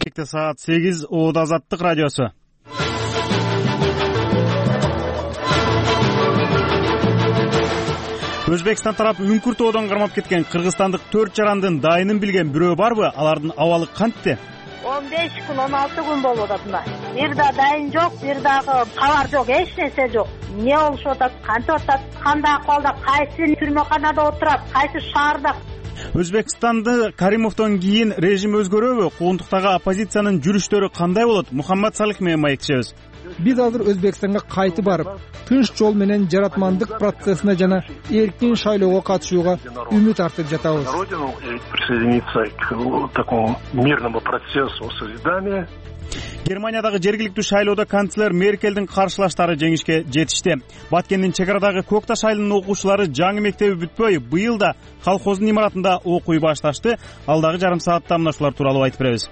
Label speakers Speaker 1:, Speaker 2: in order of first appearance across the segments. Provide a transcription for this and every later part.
Speaker 1: Саат 8 Оод Азаттык радиосу. Өзбекстан тарап үңкүр тоодон кармап кеткен кыргызстандык 4 жарандын дайынын билген бирөө барбы? Алардын абалы кантте?
Speaker 2: 15 күн 16 күн болуп атат мына. Бир да дайын жок, бир дагы кабар жок, эч нерсе жок. Эмне болуп атат, кантип атат, кандай акыбалда, кайсы түрмөканада отурат, кайсы шаарда.
Speaker 1: Өзбекстанды Каримовдон кийин режим өзгөрөбү? Куугунтуктагы оппозициянын жүрүштөрү кандай болот? Мухаммад Салих менен маектешебиз.
Speaker 3: Биз азыр Өзбекстанга кайтып барып, тынч жол менен жаратмандык процессине жана эркин шайлоого катышууга үмүт артып жатабыз.
Speaker 4: Присоединиться к такому мирному процессу созидания.
Speaker 1: Германиядагы жергиликтүү шайлоодо канцлер Меркелдин каршылаштары жеңишке жетишти. Баткендин чек арадагы Көк Таш айылынын окуучулары жаңы мектеби бүтпөй, быйыл да колхоздун имаратында окуй башташты. Алдагы жарым саатта мына ушулар тууралуу айтып беребиз.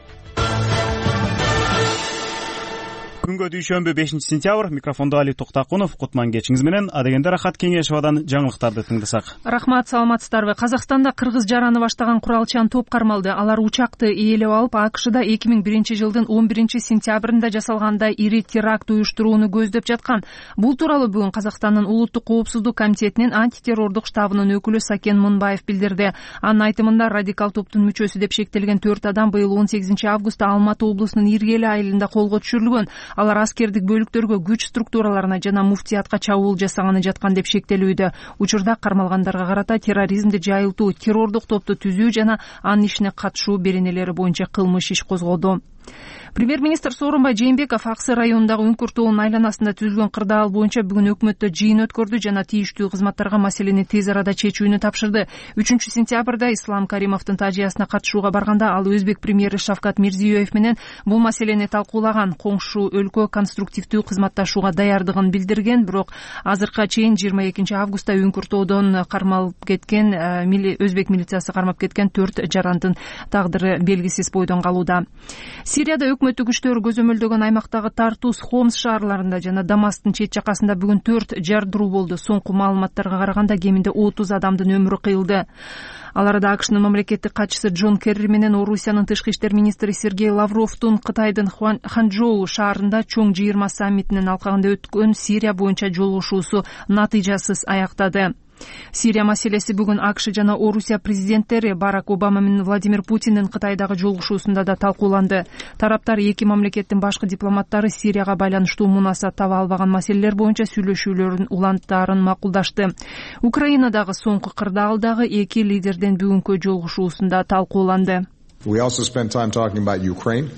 Speaker 1: Күнгө дүйшөмбү 5-сентябрь. Микрофондо Али Токтакунов. Кутман кечиңиз менен Адегенде Рахат Кеңешевадан жаңылыктарды тыңдасак.
Speaker 5: Рахмат, саламатсыздарбы. Казакстанда кыргыз жараны баштаган куралчан топ кармалды. Алар учакты ээлеп алып, АКШда 2001 жылдын 11 сентябрында жасалгандай ири теракт уюштурууну көздөп жаткан. Бул тууралуу бүгүн Казакстандын улуттук коопсуздук комитетинин антитеррордук штабынын өкүлү Сакен Мунбаев билдирди. Анын айтымында радикал топтун мүчөсү деп шектелген 4 адам быйыл 18 августта Алматы облусунун Иргели айылында колго түшүрүлгөн. Алар аскердик бөлүктөргө, күч структураларына жана муфтиятка чабуул жасаганы жаткан деп шектелүүдө. Учурда кармалгандарга карата терроризмди жайылтуу, террордук топту түзүү жана анын ишине катышуу беренелери боюнча кылмыш иш козголду. Премьер-министр Сооронбай Жээнбеков Аксы районундагы Үңкүр тоонун айланасында түзүлгөн кырдаал боюнча бүгүн өкмөттө жыйын өткөрдү жана тийиштүү кызматтарга маселени тез арада чечүүнү тапшырды. 3-сентябрда Ислам Каримовдун тажыясына катышууга барганда ал өзбек премьери Шавкат Мирзиёев менен бул маселени талкуулаган, коңшу өлкө конструктивдүү кызматташууга даярдыгын билдирген, бирок азыркыга чейин 22 августта Үңкүр тоодон кармалып кеткен, өзбек милициясы кармап кеткен 4 жарандын тагдыры белгисиз бойдон калууда. Сирияда өкмөттүк күчтөр көзөмөлдөгөн аймактагы Тартус, Хомс шаарларында жана Дамасктын чет жакасында бүгүн 4 жардыруу болду. Соңку маалыматтарга караганда кеминде 30 адамдын өмүрү кыйылды. Аларда АКШнын мамлекеттик катчысы Джон Керри менен Орусиянын тышкы иштер министри Сергей Лавровдун Кытайдын Ханчжоу шаарында чоң 20 саммитинин алкагында өткөн Сирия боюнча жолугушуусу натыйжасыз аяктады. Сирия маселеси бүгүн АКШ жана Орусия президенттери Барак Обама менен Владимир Путиндин Кытайдагы жолугушуусунда да талкууланды. Тараптар эки мамлекеттин башкы дипломаттары Сирияга байланыштуу мунасат таба албаган маселелер боюнча сүйлөшүүлөрдүн уланттарын макулдашты. Украинадагы соңку кырдаалдагы эки лидердин бүгүнкү жолугушуусунда талкууланды.
Speaker 6: We also spent time talking about Ukraine.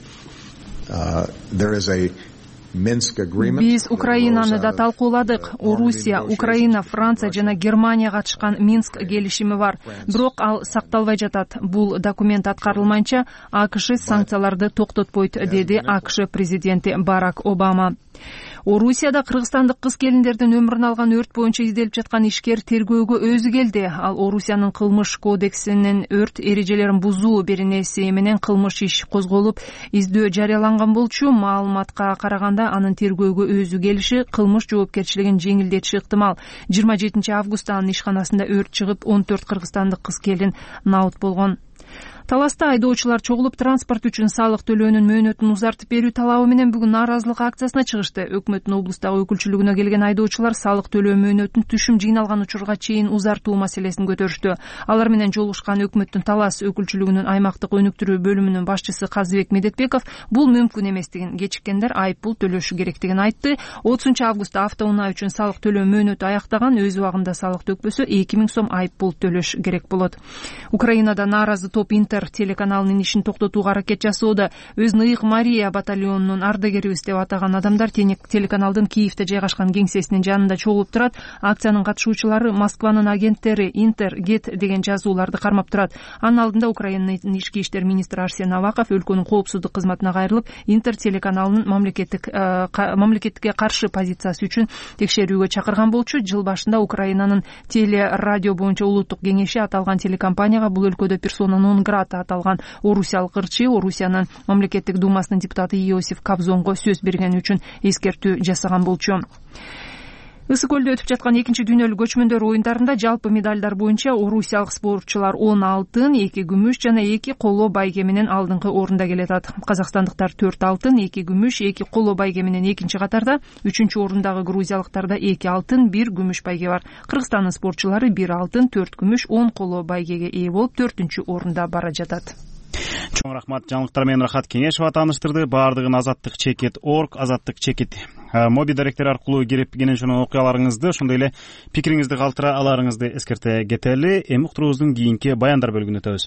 Speaker 6: There is a
Speaker 5: Биз Украинаны да талкууладык. Орусия, Украина, Франция жана Германия катышкан Минск келишими бар. Бирок ал сакталбай жатат. Бул документ аткарылмайынча АКШ санкцияларды токтотпойт, деди АКШ президенти Барак Обама. Орусияда кыргызстандык кыз келиндердин өмүрүн алган өрт боюнча изделип жаткан ишкер тергөөгө өзү келди. Ал Орусиянын кылмыш кодексинин өрт эрежелерин бузуу беренеси менен кылмыш иш козголуп, издөө жарыяланган болчу. Маалыматка караганда анын тергөөгө өзү келиши кылмыш жоопкерчилигин жеңилдетиши ыктымал. 27 августта анын ишканасында өрт чыгып, 14 кыргызстандык кыз келин набыт болгон. Таласта айдоочулар чогулуп транспорт үчүн салык төлөөнүн мөөнөтүн узартып берүү талабы менен бүгүн нааразылык акциясына чыгышты. Өкмөттүн облустагы өкүлчүлүгүнө келген айдоочулар салык төлөө мөөнөтүн түшүм жыйналган учурга чейин узартуу маселесин көтөрүштү. Алар менен жолугушкан өкмөттүн Талас өкүлчүлүгүнүн аймактык өнүктүрүү бөлүмүнүн башчысы Казыбек Медетбеков бул мүмкүн эместигин, кечиккендер айыппул төлөшү керектигин айтты. 30 августта автоунаа үчүн салык төлөө мөөнөтү аяктаган, өз убагында салык төкпөсө 2000 сом айыппул төлөш керек болот. Украинада нааразы топ Интер телеканалынын ишин токтотууга аракет жасоодо. Өзүн Ыйык Мария батальонунун ардагерибиз деп атаган адамдар телеканалдын Киевде жайгашкан кеңсесинин жанында чогулуп турат. Акциянын катышуучулары Москванын агенттери Интер Гет деген жазууларды кармап турат. Анын алдында Украинанын ички иштер министри Арсен Аваков өлкөнүн коопсуздук кызматына кайрылып, Интер телеканалынын мамлекетке каршы позициясы үчүн текшерүүгө чакырган болчу. Жыл башында Украинанын телерадио боюнча улуттук кеңеши аталган телекомпанияга бул өлкөдө персона нон грата аталган орусиялык ырчы Орусиянын мамлекеттик думасынын депутаты Иосиф Кобзонго сөз бергени үчүн эскертүү жасаган болчу. Ысык көлдө өтүп жаткан 2-дүйнөлүк көчмөндөр оюндарында жалпы медалдар боюнча орусиялык спортчулар 10 алтын, 2 күмүш жана 2 коло байге менен алдыңкы орунда келатат. Казакстандыктар 4 алтын, 2 күмүш, 2 коло байге менен экинчи катарда, 3-орундагы грузиялыктарда 2 алтын, 1 күмүш байге бар. Кыргызстандын спортчулары 1 алтын, 4 күмүш, 10 коло байгеге ээ болуп 4-орунда бара жатат.
Speaker 1: Чоң рахмат. Жаңылыктар менен Рахат Кеңешова тааныштырды. Баардыгын azattik.org, azattik моби даректери аркылуу кирип кенен окуяларыңызды, ошондой эле пикириңизди калтыра аларыңызды эскерте кетели. Эми уктуруубуздун кийинки баяндар бөлүгүнө өтөбүз.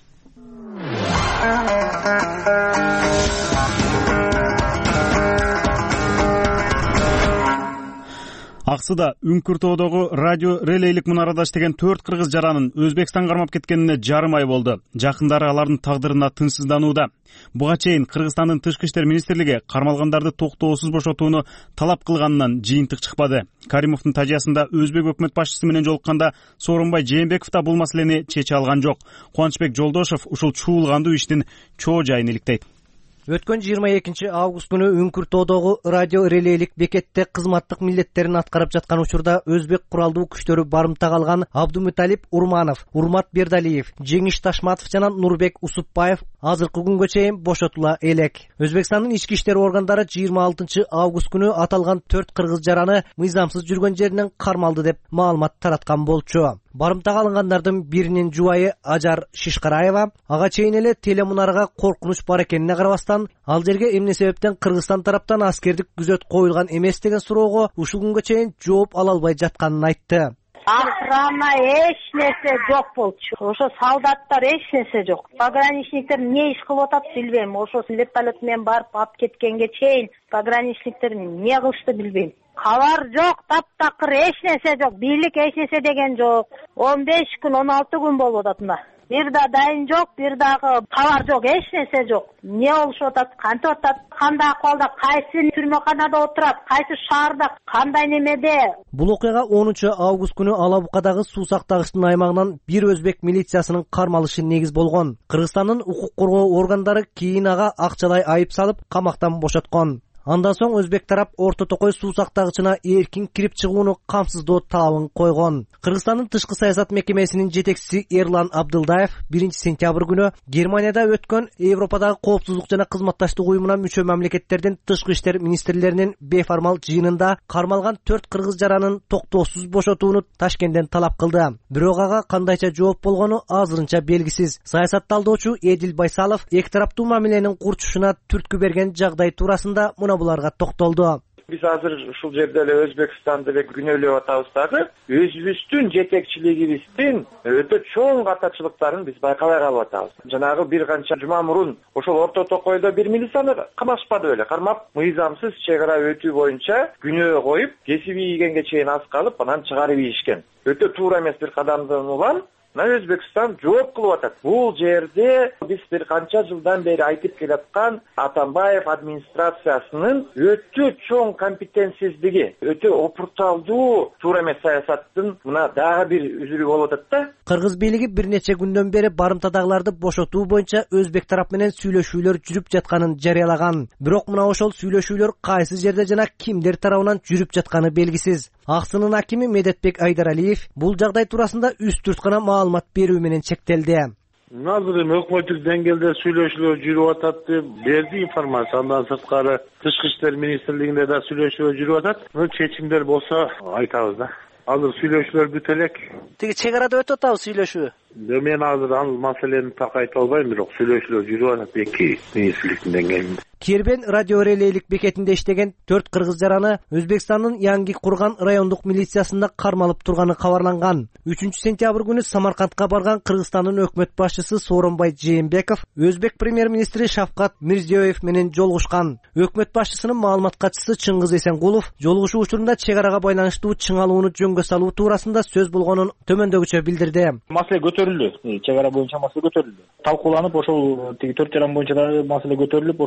Speaker 1: Аксыда Үңкүртөдөгү радио релейлик мунарада иштеген 4 кыргыз жаранын Өзбекстан кармап кеткенине жарым ай болду. Жакындары алардын тагдырына тынчсызданууда. Буга чейин Кыргызстандын Тышкы иштер министрлиги кармалгандарды токтоосуз бошотууну талап кылганынан жыйынтык чыкпады. Каримовдун тажыясында Өзбек өкмөт башчысы менен жолукканда Сооронбай Жээнбеков да бул маселени чече алган жок. Кубанычбек Жолдошов ушул чуулгандуу иштин чоо жайын иликтейт.
Speaker 7: Өткөн 22 август күнү Үңкүртөдөгү радио релейлик бекетте кызматтык милдеттерин аткарып жаткан учурда Өзбек куралдуу күчтөрү барымтага алган Абдумуталип Урманов, Урмат Бердалиев, Жеңиш Ташматов жана Нурбек Усупбаев азыркы күнгө чейин бошотула элек. Өзбекстандын ички иштер органдары 26 август күнү аталган 4 кыргыз жараны мыйзамсыз жүргөн жеринен кармалды деп маалымат тараткан болчу. Барымтага алынгандардын биринин жубайы Ажар Шишкараева ага чейин эле телемунарага коркунуч бар экенине карабастан, ал жерге эмне себептен Кыргызстан тараптан аскердик күзөт коюлган эмес деген суроого ушул күнгө чейин жооп ала албай жатканын айтты.
Speaker 2: Охрана эч нерсе жок болчу. Ошо солдаттар эч нерсе жок. Пограничниктер эмне иш кылып атат билбейм. Ошо вертолет менен барып алып кеткенге чейин пограничниктер эмне кылышты билбейм. Кабар жок, таптакыр эч нерсе жок. Бийлик эч нерсе деген жок. 15 күн, 16 күн болуп атат мына. Бир да дайын жок, бир дагы кабар жок, эч нерсе жок. Эмне болушуп атат, кантип атат, кандай акыбалда, кайсы түрмөканада отурат, кайсы шаарда, кандай немеде.
Speaker 7: Бул окуяга 10 август күнү Алабукадагы суу сактагычтын аймагынан бир өзбек милициясынын кармалышы негиз болгон. Кыргызстандын укук коргоо органдары кийин ага акчалай айып салып, камактан бошоткон. Андан соң Өзбек тарап Орто Токой суу сактагычына эркин кирип чыгууну камсыздоо талабын койгон. Кыргызстандын тышкы саясат мекемесинин жетекчиси Эрлан Абдылдаев 1 сентябрь күнү Германияда өткөн Европадагы коопсуздук жана кызматташтык уюмуна мүчө мамлекеттердин тышкы иштер министрлеринин бейформал жыйынында кармалган 4 кыргыз жаранын токтоосуз бошотууну Ташкенттен талап кылды. Бирок ага кандайча жооп болгону азырынча белгисиз. Саясатталдоочу Эдил Байсалов эки тараптуу мамиленин курчушуна түрткү берген жагдай туурасында буларга токтолду.
Speaker 8: Биз азыр ушул жерде эле Өзбекстанды эле күнөөлөп атабыз дагы. Өзүбүздүн жетекчилигибиздин өтө чоң катачылыктарын биз байкабай калып атабыз. Жанагы бир канча жума мурун ошол Орто Токойдо бир милицияны камашпады беле, кармап мыйзамсыз чек ара өтүү боюнча күнөө коюп, кесиби ийгенге чейин аз калып, анан чыгарып ийишкен. Өтө туура эмес бир кадамдан улам Өзбекстан жооп кылып атат. Бул жерде биз бир канча жылдан бери айтып келаткан Атамбаев администрациясынын өтө чоң компетенсиздиги, өтө опурталдуу туура эмес саясаттын мына дагы бир үзүрү болуп атат да.
Speaker 7: Кыргыз бийлиги бир нече күндөн бери барымтадагыларды бошотуу боюнча Өзбек тарап менен сүйлөшүүлөр жүрүп жатканын жарыялаган. Бирок мына ошол сүйлөшүүлөр кайсы жерде жана кимдер тарабынан жүрүп жатканы белгисиз. Аксынын акими Медетбек Айдаралиев бул жагдай туурасында үстүрт гана маалымат берүү менен чектелди.
Speaker 9: Азыр эми өкмөттүк деңгээлде сүйлөшүүлөр жүрүп атат деп берди информация. Андан сырткары Тышкы иштер министрлигинде да сүйлөшүүлөр жүрүп атат. Чечимдер болсо айтабыз да. Азыр сүйлөшүүлөр бүтө элек.
Speaker 7: Тиги чек арада өтүп атабы сүйлөшүү?
Speaker 9: Мен азыр ал маселени так айта албайм, бирок сүйлөшүүлөр жүрүп атат эки министрликтин деңгээлинде.
Speaker 7: Кербен радио релейлик бекетинде иштеген 4 кыргыз жараны Өзбекстандын Янги курган райондук милициясында кармалып турганы кабарланган. 3 сентябрь күнү Самаркандка барган Кыргызстандын өкмөт башчысы Сооронбай Жээнбеков Өзбек премьер-министри Шавкат Мирзиёев менен жолугушкан. Өкмөт башчысынын маалымат катчысы Чыңгыз Эсенгулов жолугушуу учурунда чек арага байланыштуу чыңалууну жөнгө салуу туурасында сөз болгонун төмөндөгүчө билдирди.
Speaker 10: Маселе көтөрүлдү. Чек ара боюнча маселе көтөрүлдү. Талкууланып ошол 4 жаран боюнча да маселе көтөрүлүп, ошонун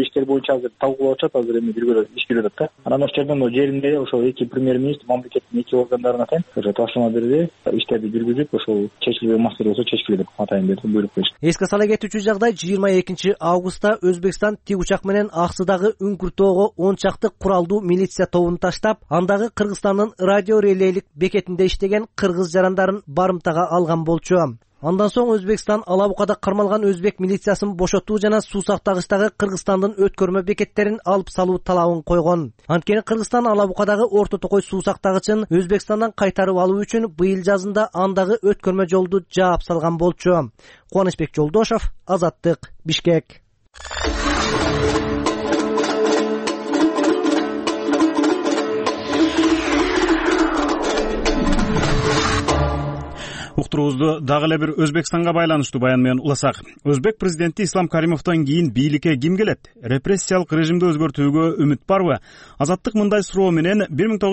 Speaker 10: иштер боюнча азыр талкуулап атышат, азыр эми биргөлө иш келип атат да. Анан ошол жерден жеринде ошол эки премьер-министр мамлекеттин эки органдарына атайын ошо ташлама берди, иштерди жүргүзүп ошол чечилбеген маселе болсо чечкиле деп атайын деп буйрук беришти.
Speaker 7: Эске сала кетүүчү жагдай 22 августта Өзбекстан тик учак менен Аксыдагы Үңкүртөөгө 10 чакты куралдуу милиция тобун таштап, андагы Кыргызстандын радио релейлик бекетинде иштеген кыргыз жарандарын барымтага алган болчу. Андан соң Өзбекстан Алабукада кармалган өзбек милициясын бошотуу жана Суусактагычтагы Кыргызстандын өткөрмө бекеттерин алып салуу талабын койгон. Анткени Кыргызстан Алабукадагы Орто Токой Суусактагычын Өзбекстандан кайтарып алуу үчүн быйыл жазында андагы өткөрмө жолду жаап салган болчу. Кубанычбек Жолдошов, Азаттык, Бишкек.
Speaker 1: Уктуруубузду дагы эле бир Өзбекстанга байланыштуу баян менен уласак. Өзбек президенти Ислам Каримовдон кийин бийликке ким келет? Репрессиялык режимди өзгөртүүгө үмүт барбы? Азаттык мындай суроо менен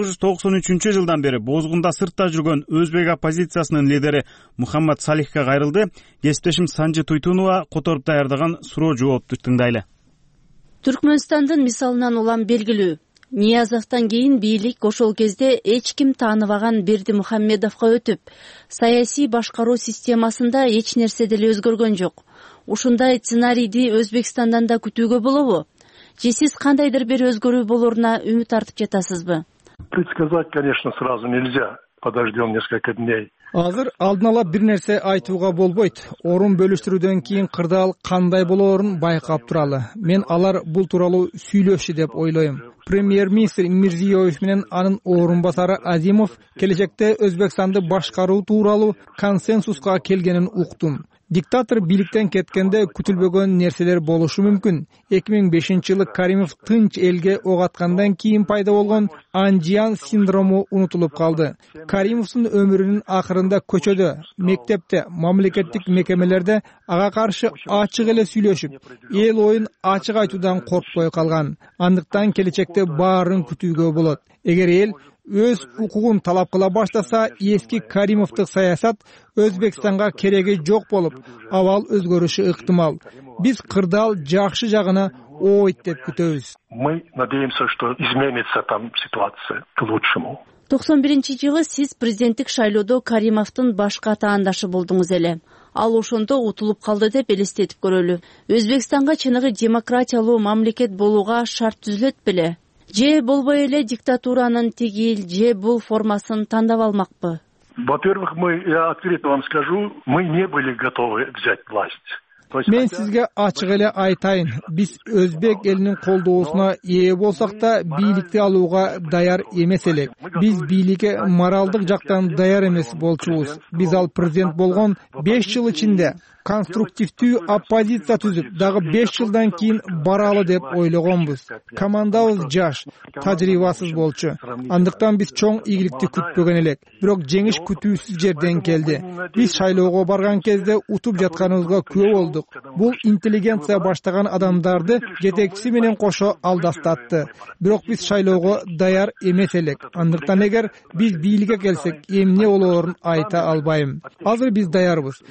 Speaker 1: 1993 жылдан бери бозгунда сыртта жүргөн өзбек оппозициясынын лидери Мухаммад Салихке кайрылды. Кесиптешим Санжы Туйтунова которуп даярдаган суроо жоопту тыңдайлы.
Speaker 11: Түркмөнстандын мисалынан улам белгилүү. Ниязовдон кийин бийлик ошол кезде эч ким тааныбаган Бердимухаммедовго өтүп, саясий башкаруу системасында эч нерсе деле өзгөргөн жок. Ушундай сценарийди Өзбекстандан да күтүүгө болобу? Же сиз кандайдыр бир өзгөрүү болоруна үмүт артып жатасызбы?
Speaker 4: Предсказать, конечно, сразу нельзя. Подождем несколько дней.
Speaker 3: Азыр алдын ала бир нерсе айтууга болбойт. Орун бөлүштүрүүдөн кийин кырдаал кандай болоорун байкап туралы. Мен алар бул тууралуу сүйлөшчү деп ойлойм. Премьер-министр Мирзиёев менен анын орун басары Азимов келечекте Өзбекстанды башкаруу тууралуу консенсуска келгенин уктум. Диктатор бийликтен кеткенде күтүлбөгөн нерселер болушу мүмкүн. 2005-жылы Каримов тынч элге ок аткандан кийин пайда болгон Анжиан синдрому унутулуп калды. Каримовдун өмүрүнүн акырында көчөдө, мектепте, мамлекеттик мекемелерде ага каршы ачык эле сүйлөшүп, эл оюн ачык айтуудан коркпой калган. Андыктан келечекте баарын күтүүгө болот. Эгер эл өз укугун талап кыла баштаса, эски Каримовдук саясат Өзбекстанга кереги жок болуп, абал өзгөрүшү ыктымал. Биз кырдаал жакшы жагына ойт деп күтөбүз.
Speaker 4: Мы надеемся, что изменится там ситуация к лучшему.
Speaker 11: 91-жылы сиз президенттик шайлоодо Каримовдун башка таандашы болдуңуз эле. Ал ошондо утулуп калды деп элестетип көрөлү. Өзбекстанга чыныгы демократиялуу мамлекет болууга шарт түзүлөт беле? Же болбой эле диктатуранын тигил же бул формасын тандап алмакпы?
Speaker 4: Во-первых, я открыто вам скажу, мы не были готовы взять власть.
Speaker 3: Мен сизге ачык эле айтайын. Биз өзбек элинин колдоосуна ээ болсак да бийликти алууга даяр эмес элек. Биз бийликке моралдык жактан даяр эмес болчубуз. Биз ал президент болгон 5 жыл ичинде конструктивдүү оппозиция түзүп, дагы 5 жылдан кийин баралы деп ойлогонбуз. Командабыз жаш, тажрыйбасыз болчу. Андыктан биз чоң ийгиликти күтпөгөн элек. Бирок жеңиш күтүүсүз жерден келди. Биз шайлоого барган кезде утуп жатканыбызга күбө болдук. Бул интеллигенция баштаган адамдарды жетекчиси менен кошо алдастатты. Бирок биз шайлоого даяр эмес элек. Андыктан эгер биз бийликке келсек, эмне болоорун айта албайм. Азыр биз даярбыз.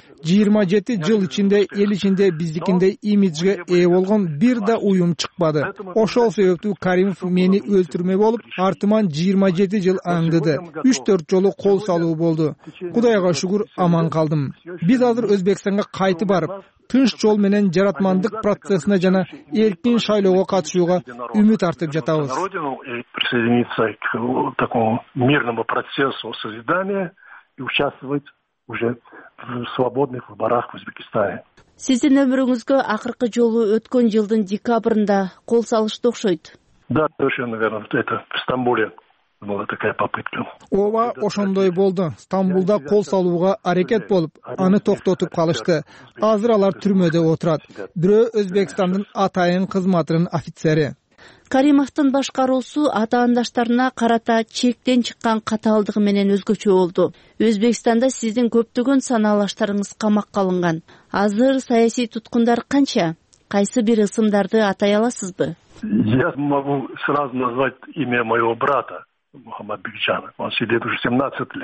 Speaker 3: 27 жыл ичинде эл ичинде биздикиндей имиджге ээ болгон бир да уюм чыкпады. Ошол себептүү Каримов мени өлтүрмөй болуп, артыман 27 жыл аңдыды. 3-4 жолу кол салуу болду. Кудайга шүгүр аман калдым. Биз азыр Өзбекстанга кайтып барып, тынч жол менен жаратмандык процессине жана эркин шайлоого катышууга үмүт артып жатабыз.
Speaker 4: Присоединиться к такому мирному процессу созидания и участвовать уже в свободных выборах в Узбекистане.
Speaker 11: Сиздин өмүрүңүзгө акыркы жолу өткөн жылдын декабрында кол салышты окшойт.
Speaker 4: Да, совершенно верно. Это в Стамбуле была такая попытка.
Speaker 3: Ооба, ошондой болду. Стамбулда кол салууга аракет болуп, аны токтотуп калышты. Азыр алар түрмөдө отурат. Бирөө Өзбекстандын атайын кызматынын офицери.
Speaker 11: Каримовдун башкаруусу атаандаштарына карата чектен чыккан катаалдыгы менен өзгөчө болду. Өзбекстанда сиздин көптөгөн санаалаштарыңыз камакка алынган. Азыр саясий туткундар канча? Кайсы бир ысымдарды атай аласызбы?
Speaker 4: Я могу сразу назвать имя моего брата, Мухаммад Бекжана. Он сидит уже 17 лет.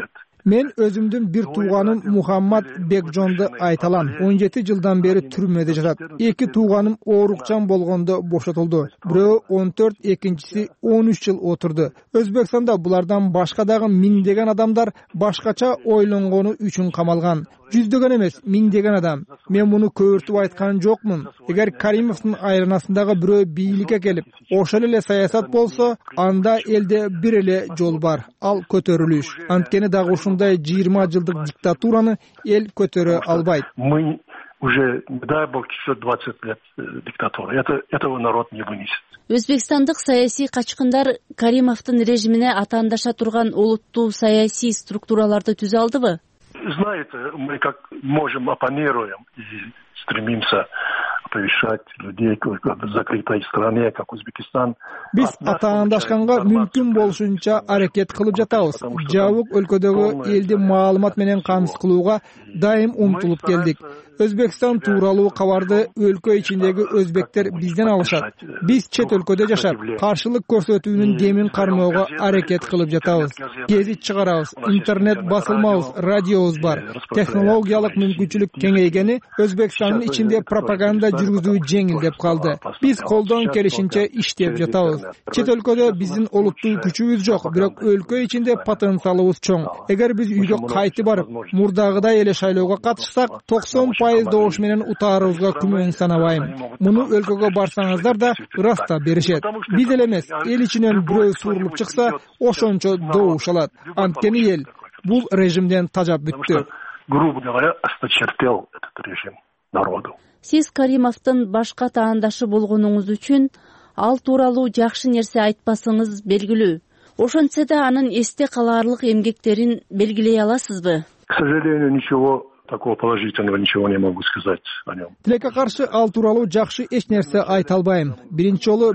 Speaker 3: Мен өзүмдүн бир тууганым Мухаммад Бекжонду айта алам. 17 жылдан бери түрмөдө жатат. 2 тууганым оорукчан болгондо бошотулду. Бирөө 14, экинчиси 13 жыл отурду. Өзбекстанда булардан башка дагы миңдеген адамдар башкача ойлонгону үчүн камалган. Жүздөгөн эмес, миңдеген адам. Мен муну көбүртүп айткан жокмун. Эгер Каримовдун айранасындагы бирөө бийликке келип, ошол эле саясат болсо, анда элде бир эле жол бар. Ал көтөрүлүш. Анткени дагы ушундай 20 жылдык диктатураны эл көтөрө албайт.
Speaker 4: Мы уже, дай бог, еще 20 лет диктатуры. Этого народ не вынесет.
Speaker 11: Өзбекстандык саясий качкындар Каримовдун режимине атаандаша турган олуттуу саясий структураларды түзө алдыбы?
Speaker 4: Знаете, мы как можем оппонируем и стремимся оповещать людей в закрытой стране, как Узбекистан.
Speaker 3: Биз атаандашканга мүмкүн болушунча аракет кылып жатабыз. Жабык өлкөдөгү элди маалымат менен камсыз кылууга дайым умтулуп келдик. Өзбекстан тууралуу кабарды өлкө ичиндеги өзбектер бизден алышат. Биз чет өлкөдө жашап, каршылык көрсөтүүнүн демин кармоого аракет кылып жатабыз. Гезит чыгарабыз, интернет басылмабыз, радиобуз бар. Технологиялык мүмкүнчүлүк кеңейгени Өзбекстандын ичинде пропаганда жүргүзүү жеңилдеп калды. Биз колдон келишинче иштеп жатабыз. Чет өлкөдө биздин олуттуу күчүбүз жок, бирок өлкө ичинде потенциалыбыз чоң. Эгер биз үйгө кайтып барып, мурдагыдай эле шайлоого катышсак, 90% добуш менен утаарыбызга күмөн санабайм. Муну өлкөгө барсаңыздар да ыраста беришет. Биз эле эмес, эл ичинен бирөө суурулуп чыкса, ошончо добуш алат. Анткени эл бул режимден тажап бүттү.
Speaker 4: Грубо говоря, осточертел этот режим народу.
Speaker 11: Сиз Каримовдун башка таандашы болгонуңуз үчүн ал тууралуу жакшы нерсе айтпасыңыз белгилүү. Ошентсе да анын эсте калаарлык эмгектерин белгилей аласызбы?
Speaker 4: К сожалению, ничего такого положительного ничего не могу сказать о нем.
Speaker 3: Тилекке каршы ал тууралуу жакшы эч нерсе айта албайм. Биринчи жолу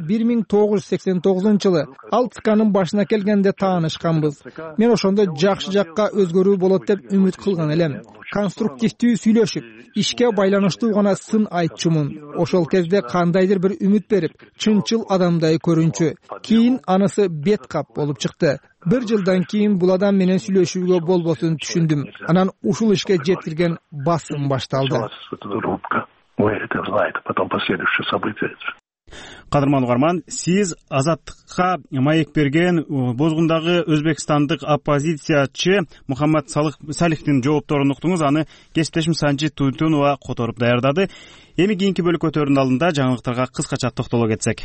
Speaker 3: 1989-жылы ал ЦКнын башына келгенде таанышканбыз. Мен ошондо жакшы жакка өзгөрүү болот деп үмүт кылган элем. Конструктивдүү сүйлөшүп, ишке байланыштуу гана сын айтчумун. Ошол кезде кандайдыр бир үмүт берип, чынчыл адамдай көрүнчү. Кийин анысы бет кап болуп чыкты. 1 жылдан кийин бул адам менен сүйлөшүүгө болбосун түшүндүм. Анан ушул ишке жеткирген басым башталды.
Speaker 1: Кадырман угарман, сиз Азаттыкка маек берген Бозгундагы өзбекстандык оппозициячы Мухаммад Салихтин жоопторун уктуңуз. Аны кесиптешим Санжит Тунтунова которуп даярдады. Эми кийинки бөлүкөтөрдүн алдында жаңылыктарга кыскача токтоло кетсек.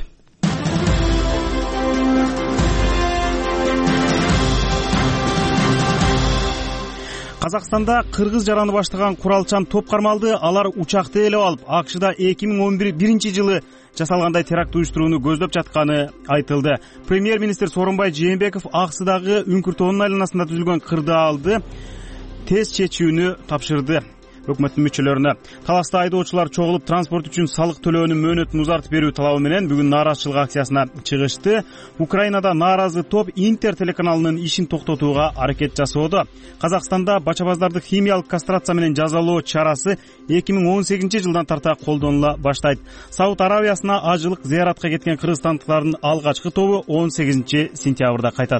Speaker 1: Казакстанда кыргыз жараны баштаган куралчан топ кармалды. Алар учакты ээлеп алып, АКШда 2011-жылы жасалгандай теракт уюштурууну көздөп жатканы айтылды. Премьер-министр Сооронбай Жээнбеков Аксыдагы Үңкүр тоонун айланасында түзүлгөн кырдаалды тез чечүүнү тапшырды өкмөттүн мүчөлөрүнө. Таласта айдоочулар чогулуп транспорт үчүн салык төлөөнүн мөөнөтүн узартып берүү талабы менен бүгүн нааразычылык акциясына чыгышты. Украинада нааразы топ Интер телеканалынын ишин токтотууга аракет жасоодо. Казакстанда бачабаздарды химиялык кастрация менен жазалоо чарасы 2018-жылдан тарта колдонула баштайт. Сауд Аравиясына ажылык зыяратка кеткен кыргызстандыктардын алгачкы тобу 18-сентябрда кайтат.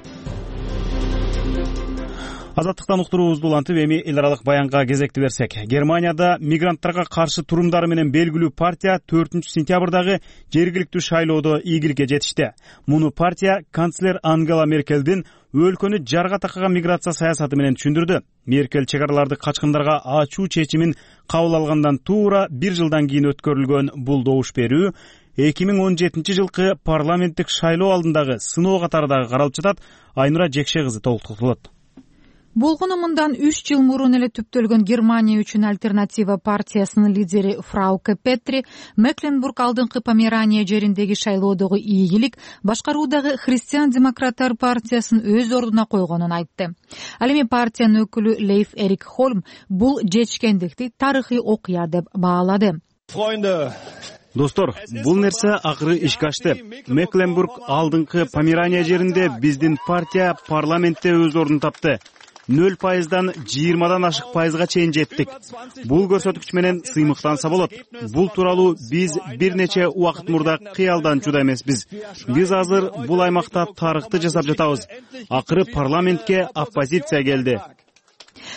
Speaker 1: Азаттыктан уктуруубузду улантып, эми эл аралык баянга кезекти берсек. Германияда мигранттарга каршы турумдары менен белгилүү партия 4-сентябрдагы жергиликтүү шайлоодо ийгиликке жетишти. Муну партия канцлер Ангела Меркелдин өлкөнү жарга такаган миграция саясаты менен түшүндүрдү. Меркель чегараларды качкындарга ачуу чечимин кабыл алгандан туура 1 жылдан кийин өткөрүлгөн бул добуш берүү 2017-жылкы парламенттик шайлоо алдындагы сыноо катары дагы каралып жатат. Айнура Жекше кызы толуктурат.
Speaker 5: Болгону мындан 3 жыл мурун эле түптөлгөн Германия үчүн альтернатива партиясынын лидери Фрауке Петри Мекленбург алдыңкы Померания жериндеги шайлоодогу ийгилик башкаруудагы Христиан-демократтар партиясын өз ордуна койгонун айтты. Ал эми партиянын өкүлү Лейф Эрик Холм бул жетишкендикти тарыхый окуя деп баалады.
Speaker 1: Достор, бул нерсе акыры ишке ашты. Мекленбург алдыңкы Померания жеринде биздин партия парламентте өз ордун тапты. 0%дан 20-дан ашык пайызга чейин жеттик. Бул көрсөткүч менен сыймыктанса болот. Бул тууралуу биз бир нече убакыт мурда кыялдан жуда эмеспиз. Биз азыр бул аймакта тарыхты жасап жатабыз. Акыры парламентке оппозиция келди.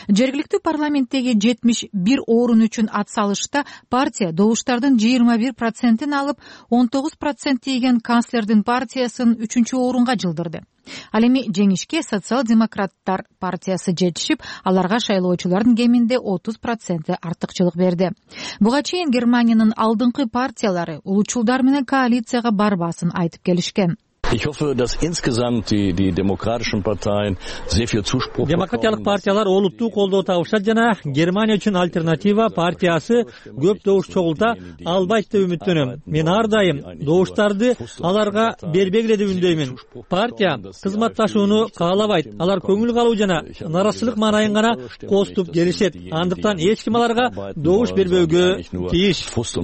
Speaker 5: Жергиликтүү парламенттеги 71 орун үчүн ат салышта партия добуштардын 21% алып, 19% тийген канцлердин партиясын 3-орунга жылдырды. Ал эми жеңишке социал-демократтар партиясы жетишип, аларга шайлоочулардын кеминде 30% артыкчылык берди. Буга чейин Германиянын алдыңкы партиялары улуучулдар менен коалицияга барбасын айтып келишкен.
Speaker 12: Ich hoffe, dass insgesamt die demokratischen Parteien sehr viel Zuspruch bekommen.
Speaker 13: Демократиялык партиялар олуттуу колдоо табышат жана Германия үчүн альтернатива партиясы көп добуш чогулта албайт деп үмүттөнөм. Мен ар дайым добуштарды аларга бербегиле деп үндөймүн. Партия кызматташууну каалабайт. Алар көңүл калуу жана нараачылык маанайын гана коступ келишет. Андыктан эч ким аларга добуш бербөөгө тийиш.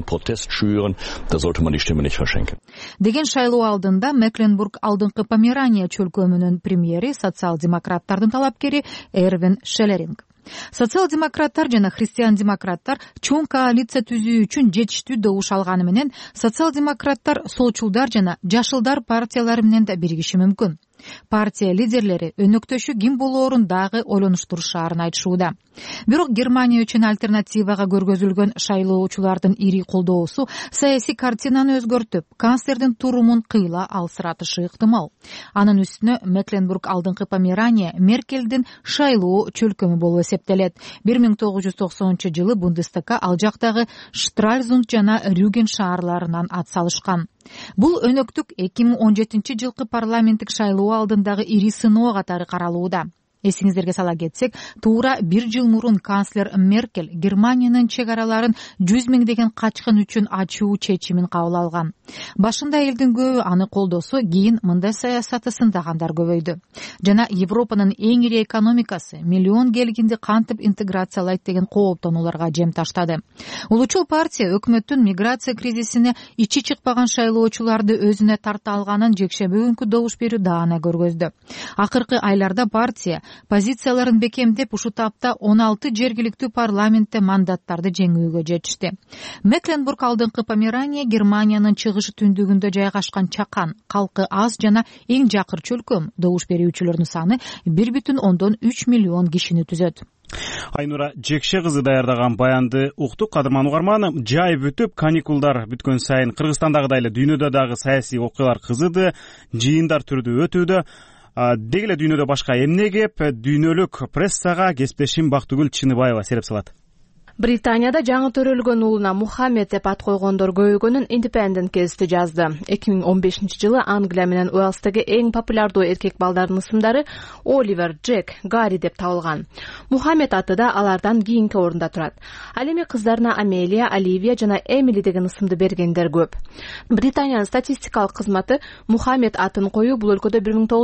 Speaker 12: Da sollte man die Stimme nicht verschenken.
Speaker 5: Деген шайлоо алдында Мекленбург алдыңкы Померания чөлкөмүнүн премьери социал-демократтардын талапкери Эрвин Шеллеринг. Социал-демократтар жана христиан-демократтар чоң коалиция түзүү үчүн жетиштүү добуш алганы менен социал-демократтар солчулдар жана жашылдар партиялары менен да биригиши мүмкүн. Партия лидерлери өнөктөшү ким болоорун дагы ойлонуштурушаарын айтышууда. Бирок Германия үчүн альтернативага көргөзүлгөн шайлоочулардын ири колдоосу саясий картинаны өзгөртүп, канцлердин турумун кыйла алсыратышы ыктымал. Анын үстүнө Мекленбург алдыңкы Померания Меркелдин шайлоо чөлкөмү болуп эсептелет. 1990-жылы Бундестагга ал жактагы Штральзунд жана Рюген шаарларынан ат салышкан. Бул өнөктүк 2017-жылкы парламенттик шайлоо алдындагы ири сыноо катары каралууда. Эсиңиздерге сала кетсек, туура 1 жыл мурун канцлер Меркель Германиянын чек араларын 100 миңдеген качкын үчүн ачуу чечимин кабыл алган. Башында элдин көбү аны колдосо, кийин мындай саясаты сындагандар көбөйдү. Жана Европанын эң ири экономикасы миллион келгинди кантип интеграциялайт деген кооптонууларга жем таштады. Улуучул партия өкмөттүн миграция кризисине ичи чыкпаган шайлоочуларды өзүнө тарта алганын жекшебүй күнкү добуш берүү даана көргөздү. Акыркы айларда партия позицияларын бекемдеп, ушул тапта 16 жергиликтүү парламентте мандаттарды жеңүүгө жетишти. Мекленбург алдыңкы Померания Германиянын чыгыш түндүгүндө жайгашкан чакан, калкы аз жана эң жакыр чөлкөм. Добуш берүүчүлөрдүн саны 1,3 миллион кишини түзөт.
Speaker 1: Айнура Жекше кызы даярдаган баянды уктук. Кадырман угарман, жай бүтүп, каникулдар бүткөн сайын Кыргызстандагыдай эле дүйнөдө дагы саясий окуялар кызыды, жыйындар түрдө өтүүдө. Деги эле дүйнөдө башка эмне кеп, дүйнөлүк прессага кесиптешим Бактыгүл Чыныбаева сереп салат.
Speaker 14: Британияда жаңы төрөлгөн уулуна Мухаммед деп ат койгондор көбөйгөнүн Independent гезити жазды. 2015-жылы Англия менен Уэльстеги эң популярдуу эркек балдардын ысымдары Оливер, Джек, Гарри деп табылган. Мухаммед аты да алардан кийинки орунда турат. Ал эми кыздарына Амелия, Оливия жана Эмили деген ысымды бергендер көп. Британиянын статистикалык кызматы Мухаммед атын коюу бул өлкөдө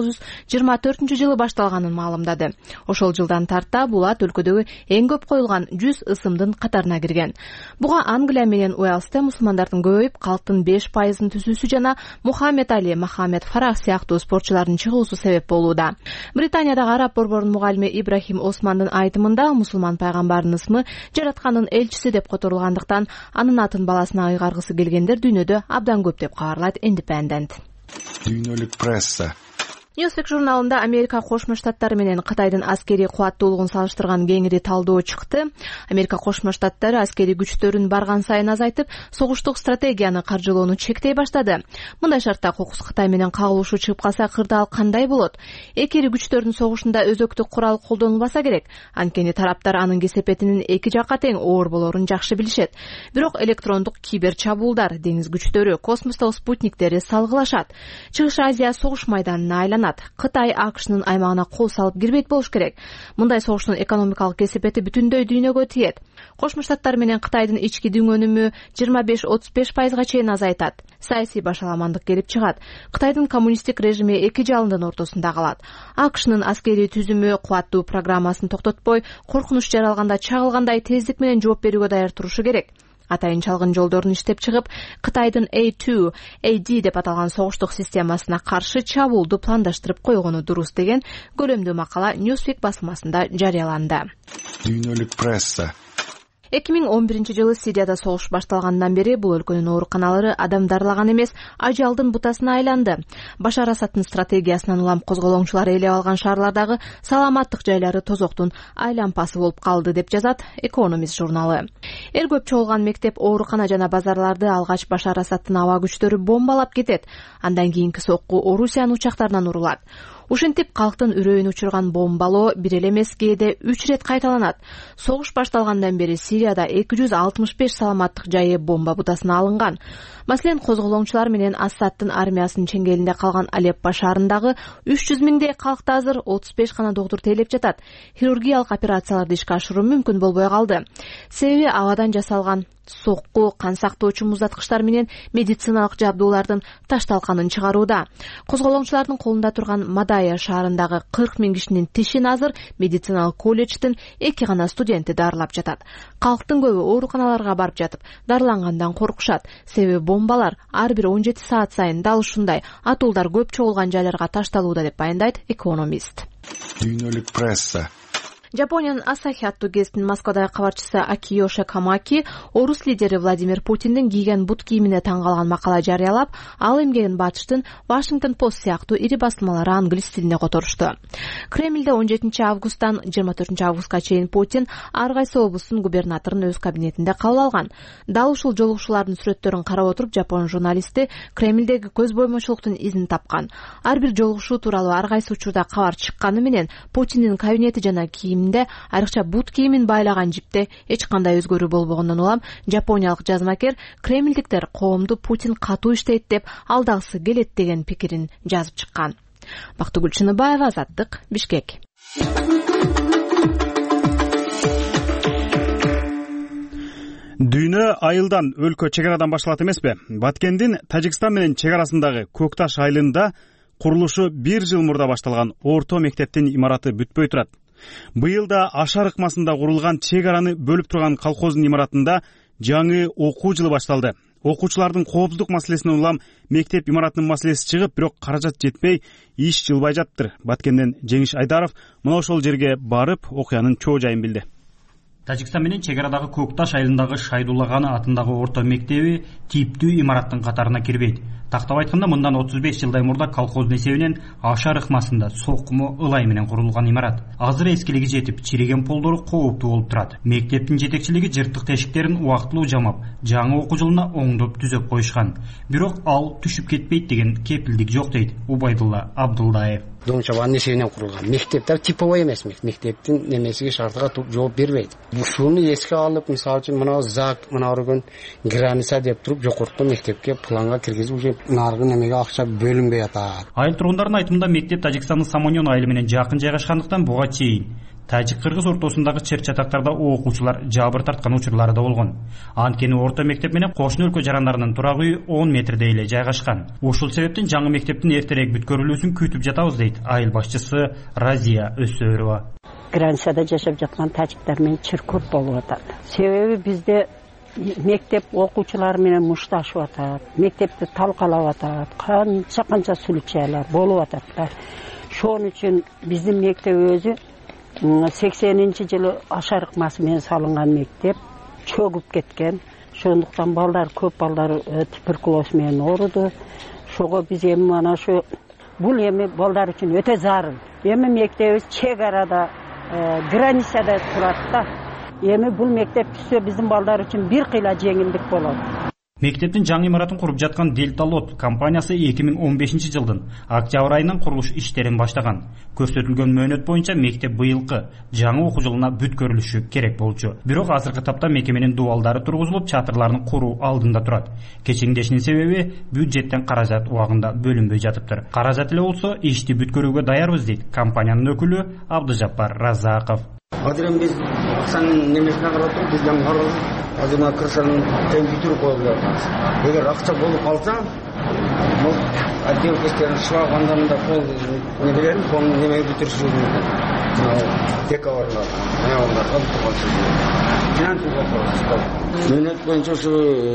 Speaker 14: 1924-жылы башталганын маалымдады. Ошол жылдан тарта бул ат өлкөдөгү эң көп коюлган 100 ысым катарына кирген. Буга Англия менен Уэльсте мусулмандардын көбөйүп, калктын 5%-ын түзүүсү жана Мухаммед Али, Мохаммед Фарах сыяктуу спортчулардын чыгуусу себеп болууда. Британиядагы араб борборунун мугалими Ибрахим Османдын айтымында мусулман пайгамбардын ысмы жараткандын элчиси деп которулгандыктан анын атын баласына ыйгаргысы келгендер дүйнөдө абдан көп деп кабарлайт Independent.
Speaker 6: Дүйнөлүк пресса.
Speaker 14: Newsweek журналында Америка Кошмо Штаттары менен Кытайдын аскери кубаттуулугун салыштырган кеңири талдоо чыкты. Америка Кошмо Штаттары аскери күчтөрүн барган сайын азайтып, согуштук стратегияны каржылоону чектей баштады. Мындай шартта кокус Кытай менен кагылышуу чыгып калса, кырдаал кандай болот? Эки ири күчтөрдүн согушунда өзөктүк курал колдонулбаса керек. Анткени тараптар анын кесепетинин эки жакка тең оор болоорун жакшы билишет. Бирок электрондук кибер чабуулдар, деңиз күчтөрү, космостогу спутниктери салгылашат. Чыгыш Азия согуш майданына айланат. Кытай АКШнын аймагына кол салып кирбейт болуш керек. Мындай согуштун экономикалык кесепети бүтүндөй дүйнөгө тиет. Кошмо Штаттар менен Кытайдын ички дүң өнүмү 25-35%га чейин азайтат. Саясий башаламандык келип чыгат. Кытайдын коммунисттик режими эки жалындын ортосунда калат. АКШнын аскери түзүмү кубаттуу программасын токтотпой, коркунуч жаралганда чагылгандай тездик менен жооп берүүгө даяр турушу керек. Атайын чалгын жолдорун иштеп чыгып, Кытайдын A2, AD деп аталган согуштук системасына каршы чабуулду пландаштырып койгону дурус деген көлөмдүү макала Newsweek басылмасында жарыяланды.
Speaker 6: Дүйнөлүк пресса.
Speaker 14: 2011-жылы Сирияда согуш башталгандан бери бул өлкөнүн ооруканалары адам дарылаган эмес, ажалдын бутасына айланды. Башар Асадтын стратегиясынан улам козголоңчулар ээлеп алган шаарлардагы саламаттык жайлары тозоктун айлампасы болуп калды деп жазат Экономист журналы. Эр көп чогулган мектеп, оорукана жана базарларды алгач Башар Асадтын аба күчтөрү бомбалап кетет. Андан кийинки сокку Орусиянын учактарынан урулат. Ушинтип калктын үрөйүн учурган бомбалоо бир эле эмес, кээде 3 рет кайталанат. Согуш башталгандан бери Сирияда 265 саламаттык жайы бомба бутасына алынган. Маселен, козголоңчулар менен Асадтын армиясынын чеңгелинде калган Алеппо шаарындагы 300 миңдей калкты азыр 35 гана доктур тейлеп жатат. Хирургиялык операцияларды ишке ашыруу мүмкүн болбой калды. Себеби абадан жасалган сокку, кан сактоочу муздаткычтар менен медициналык жабдуулардын ташталканын чыгарууда. Козголоңчулардын колунда турган Мадая шаарындагы 40 миң кишинин тишин азыр медициналык колледждин 2 гана студенти дарылап жатат. Калктын көбү ооруканаларга барып жатып, дарылангандан коркушат. Себеби бомбалар ар бир 17 саат сайын дал ушундай атуулдар көп чогулган жайларга ташталууда деп баяндайт Экономист.
Speaker 6: Дүйнөлүк пресса.
Speaker 14: Жапониянын Асахи аттуу гезитинин Москвадагы кабарчысы Акиёши Камаки орус лидери Владимир Путиндин кийген бут кийимине таң калган макала жарыялап, ал эмгегин батыштын Washington Post сыяктуу ири басмалары англис тилинде которушту. Кремльде 17 августтан 24 августка чейин Путин ар кайсы облустун губернаторун өз кабинетинде кабыл алган. Дал ушул жолугушуулардын сүрөттөрүн карап отуруп, жапон журналисти Кремльдеги көз боймочулуктун изин тапкан. Ар бир жолугушуу тууралуу ар кайсы учурда кабар чыкканы менен Путиндин кабинети жана айрыкча бут кийимин байлаган жипте эч кандай өзгөрүү болбогондон улам жапониялык жазмакер Кремльдиктер коомду Путин катуу иштейт деп алдагысы келет деген пикирин жазып чыккан. Бактыгүл Чыныбаева, Азаттык, Бишкек.
Speaker 1: Дүйнө айылдан өлкө чек арадан башталат эмеспи? Баткендин Тажикстан менен чек арасындагы Көкташ айылында курулушу 1 жыл мурда башталган орто мектептин имараты бүтпөй турат. Быйыл да Ашар ыкмасында курулган чек араны бөлүп турган колхоздун имаратында жаңы окуу жылы башталды. Окуучулардын коопсуздук маселесинен улам мектеп имаратынын маселеси чыгып, бирок каражат жетпей, иш жылбай жатыптыр. Баткенден Жеңиш Айдаров мына ошол жерге барып, окуянын чоо жайын билди.
Speaker 15: Тажикстан менен чек арадагы Көкташ айылындагы Шайдулла Гана атындагы орто мектеби типтүү имараттын катарына кирбейт. Тактап айтканда, мындан 35 жылдай мурда колхоздун эсебинен Ашар ыкмасында соккуму ылай менен курулган имарат. Азыр эскилиги жетип, чириген полдору кооптуу болуп турат. Мектептин жетекчилиги жыртык тешиктерин убактылуу жамап, жаңы окуу жылына оңдоп түзөп коюшкан. Бирок ал түшүп кетпейт деген кепилдик жок дейт Убайдулла Абдулдаев.
Speaker 16: Доңчабанын эсебинен курулган. Мектептер типовой эмес, мектептин немесиге шартыга жооп бербейт. Ушуну эске алып, мисалы үчүн мына ЗАГ, мына өргөн граница деп туруп, жогорку мектепке планга киргизип, уже наркы немеге акча бөлүнбөй атат.
Speaker 15: Айыл тургундарынын айтымында, мектеп Тажикстандын Самоньон айылы менен жакын жайгашкандыктан буга чейин тажик-кыргыз ортосундагы чыр-чатактарда окуучулар жабыр тарткан учурлары да болгон. Анткени орто мектеп менен кошуна өлкө жарандарынын турак үйү 10 метрдей эле жайгашкан. Ушул себептен жаңы мектептин эртерээк бүткөрүлүүсүн күтүп жатабыз дейт айыл башчысы Разия Өсөрова.
Speaker 17: Границада жашап жаткан тажиктар менен чыр көп болуп атат. Себеби бизде мектеп окуучулары менен мушташып атат, мектепти талкалап атат, канча сүлүкчайлар болуп атат да. Ошон үчүн биздин мектеп өзү 80-жылы Ашар ыкмасы менен салынган мектеп чөгүп кеткен. Ошондуктан балдар, көп балдар туберкулоз менен ооруду. Ошого биз эми мана ошо бул эми балдар үчүн өтө зарыл. Эми мектебибиз чек арада, границада турат да. Эми бул мектеп түшсө биздин балдар үчүн бир кыйла жеңилдик болот.
Speaker 15: Мектептин жаңы имаратын куруп жаткан Дельта Лот компаниясы 2015 жылдын октябрь айынан курулуш иштерин баштаган. Көрсөтүлгөн мөөнөт боюнча мектеп быйылкы жаңы окуу жылына бүткөрүлүшү керек болчу. Бирок азыркы тапта мекеменин дубалдары тургузулуп, чатырларын куруу алдында турат. Кечиңдешинин себеби бюджеттен каражат убагында бөлүнбөй жатыптыр. Каражат эле болсо ишти бүткөрүүгө даярбыз дейт компаниянын өкүлү Абдыжаппар Разаков.
Speaker 16: Азыр биз акчанын немесине карап туруп, бизден карап, азыр мына крышанын температурасы коюп жатабыз. Эгер акча болуп калса, бул отделкастерин шлагандарында кол небелерин, сонун неме бүтүрүшү мүмкүн. Декабрда, ноябрда калып турган. Финансы вопрос. Мөөнөт боюнча ушу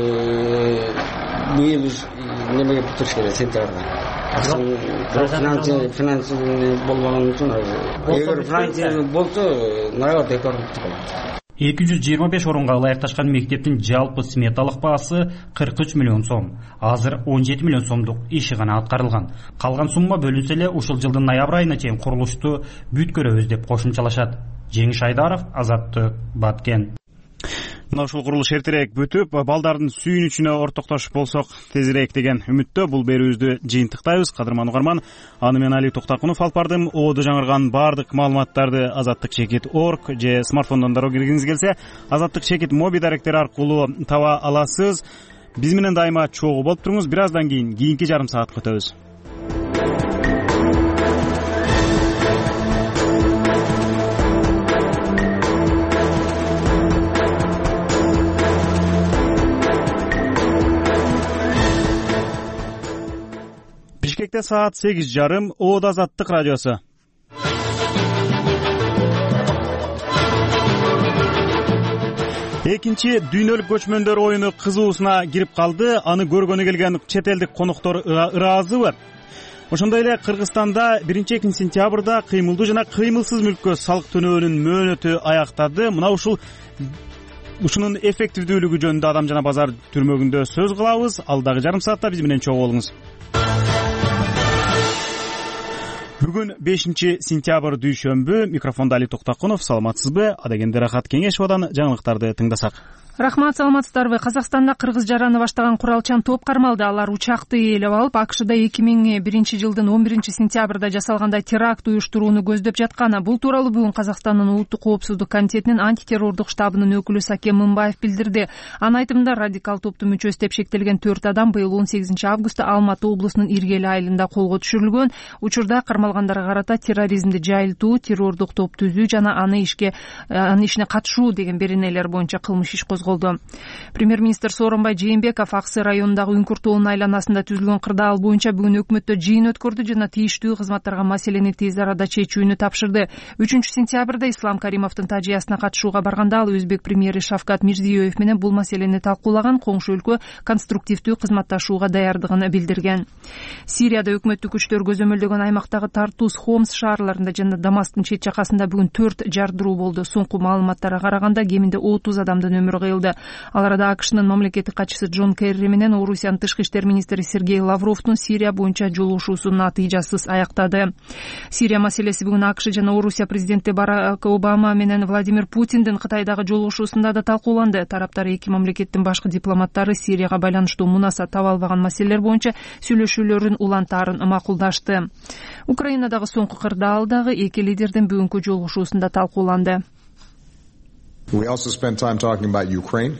Speaker 16: быйыл немеге бүтүрүш керек, сентябрда. Финансы болбаган үчүн эгер Франция болсо ноябрь декабрда бүтүп калат.
Speaker 15: 225 орунга ылайыкташкан мектептин жалпы сметалык баасы 43 миллион сом. Азыр 17 миллион сомдук иши гана аткарылган. Калган сумма бөлүнсө эле ушул жылдын ноябрь айына чейин курулушту бүткөрөбүз деп кошумчалашат. Жеңиш Айдаров, Азаттык, Баткен.
Speaker 1: Мына ушул курулуш эртерээк бүтүп, балдардын сүйүнүчүнө ортоктошуп болсок тезирээк деген үмүттө бул берүүбүздү жыйынтыктайбыз. Кадырман угарман, аны мен Али Токтакунов алып бардым. Оодо жаңырган баардык маалыматтарды azattik.org же смартфондон дароо киргиңиз келсе, Азаттык чекит моби даректери аркылуу таба аласыз. Биз менен дайыма чогуу болуп туруңуз. Бир аздан кийинки жарым саатка өтөбүз. Бишкекте саат 8:30. Оодо Азаттык радиосу. Экинчи дүйнөлүк көчмөндөр оюну кызуусуна кирип калды. Аны көргөнү келген чет элдик коноктор ыраазыбы? Ошондой эле Кыргызстанда 1-2 сентябрда кыймылдуу жана кыймылсыз мүлккө салык төлөөнүн мөөнөтү аяктады. Мына ушунун эффективдүүлүгү жөнүндө Адам жана базар түрмөгүндө сөз кылабыз. Алдагы жарым саатта биз менен чогуу болуңуз. Бүгүн 5 сентябрь дүйшөмбү. Микрофонда Али Токтакунов. Саламатсызбы? Адегенде Рахат Кеңешовадан жаңылыктарды тыңдасак.
Speaker 5: Рахмат, саламатсыздарбы? Казакстанда кыргыз жараны баштаган куралчан топ кармалды. Алар учакты ээлеп алып, АКШда 2001 жылдын 11 сентябрда жасалгандай теракт уюштурууну көздөп жаткан. Бул тууралуу бүгүн Казакстандын улуттук коопсуздук комитетинин антитеррордук штабынын өкүлү Сакен Мынбаев билдирди. Анын айтымында радикал топтун мүчөсү деп шектелген 4 адам быйыл 18 августта Алматы облусунун Иргели айылында колго түшүрүлгөн. Учурда кармалгандарга карата терроризмди жайылтуу, террордук топ түзүү жана анын ишине катышуу деген беренелер боюнча кылмыш иш козголду. Премьер-министр Сооронбай Жээнбеков Аксы районундагы Үңкүр тоонун айланасында түзүлгөн кырдаал боюнча бүгүн өкмөттө жыйын өткөрдү жана тийиштүү кызматтарга маселени тез арада чечүүнү тапшырды. 3 сентябрда Ислам Каримовдун тажыясына катышууга барганда ал өзбек премьери Шавкат Мирзиёев менен бул маселени талкуулаган, коңшу өлкө конструктивдүү кызматташууга даярдыгын билдирген. Сирияда өкмөттүк күчтөр көзөмөлдөгөн аймактагы Тартус, Хомс шаарларында жана Дамасктын чет жакасында бүгүн 4 жардыруу болду. Соңку маалыматтарга караганда кеминде 30 адамдын өмүрү кыйылды. Ал арада АКШнын мамлекеттик катчысы Джон Керри менен Орусиянын тышкы иштер министри Сергей Лавровдун Сирия боюнча жолугушуусу натыйжасыз аяктады. Сирия маселеси бүгүн АКШ жана Орусия президенти Барак Обама менен Владимир Путиндин Кытайдагы жолугушуусунда да талкууланды. Тараптар эки мамлекеттин башкы дипломаттары Сирияга байланыштуу мунаса таба албаган маселелер боюнча сүйлөшүүлөрүн улантаарын макулдашты. Украинадагы соңку кырдаалдагы эки лидердин бүгүнкү жолугушуусунда талкууланды.
Speaker 6: We also spent time talking about Ukraine.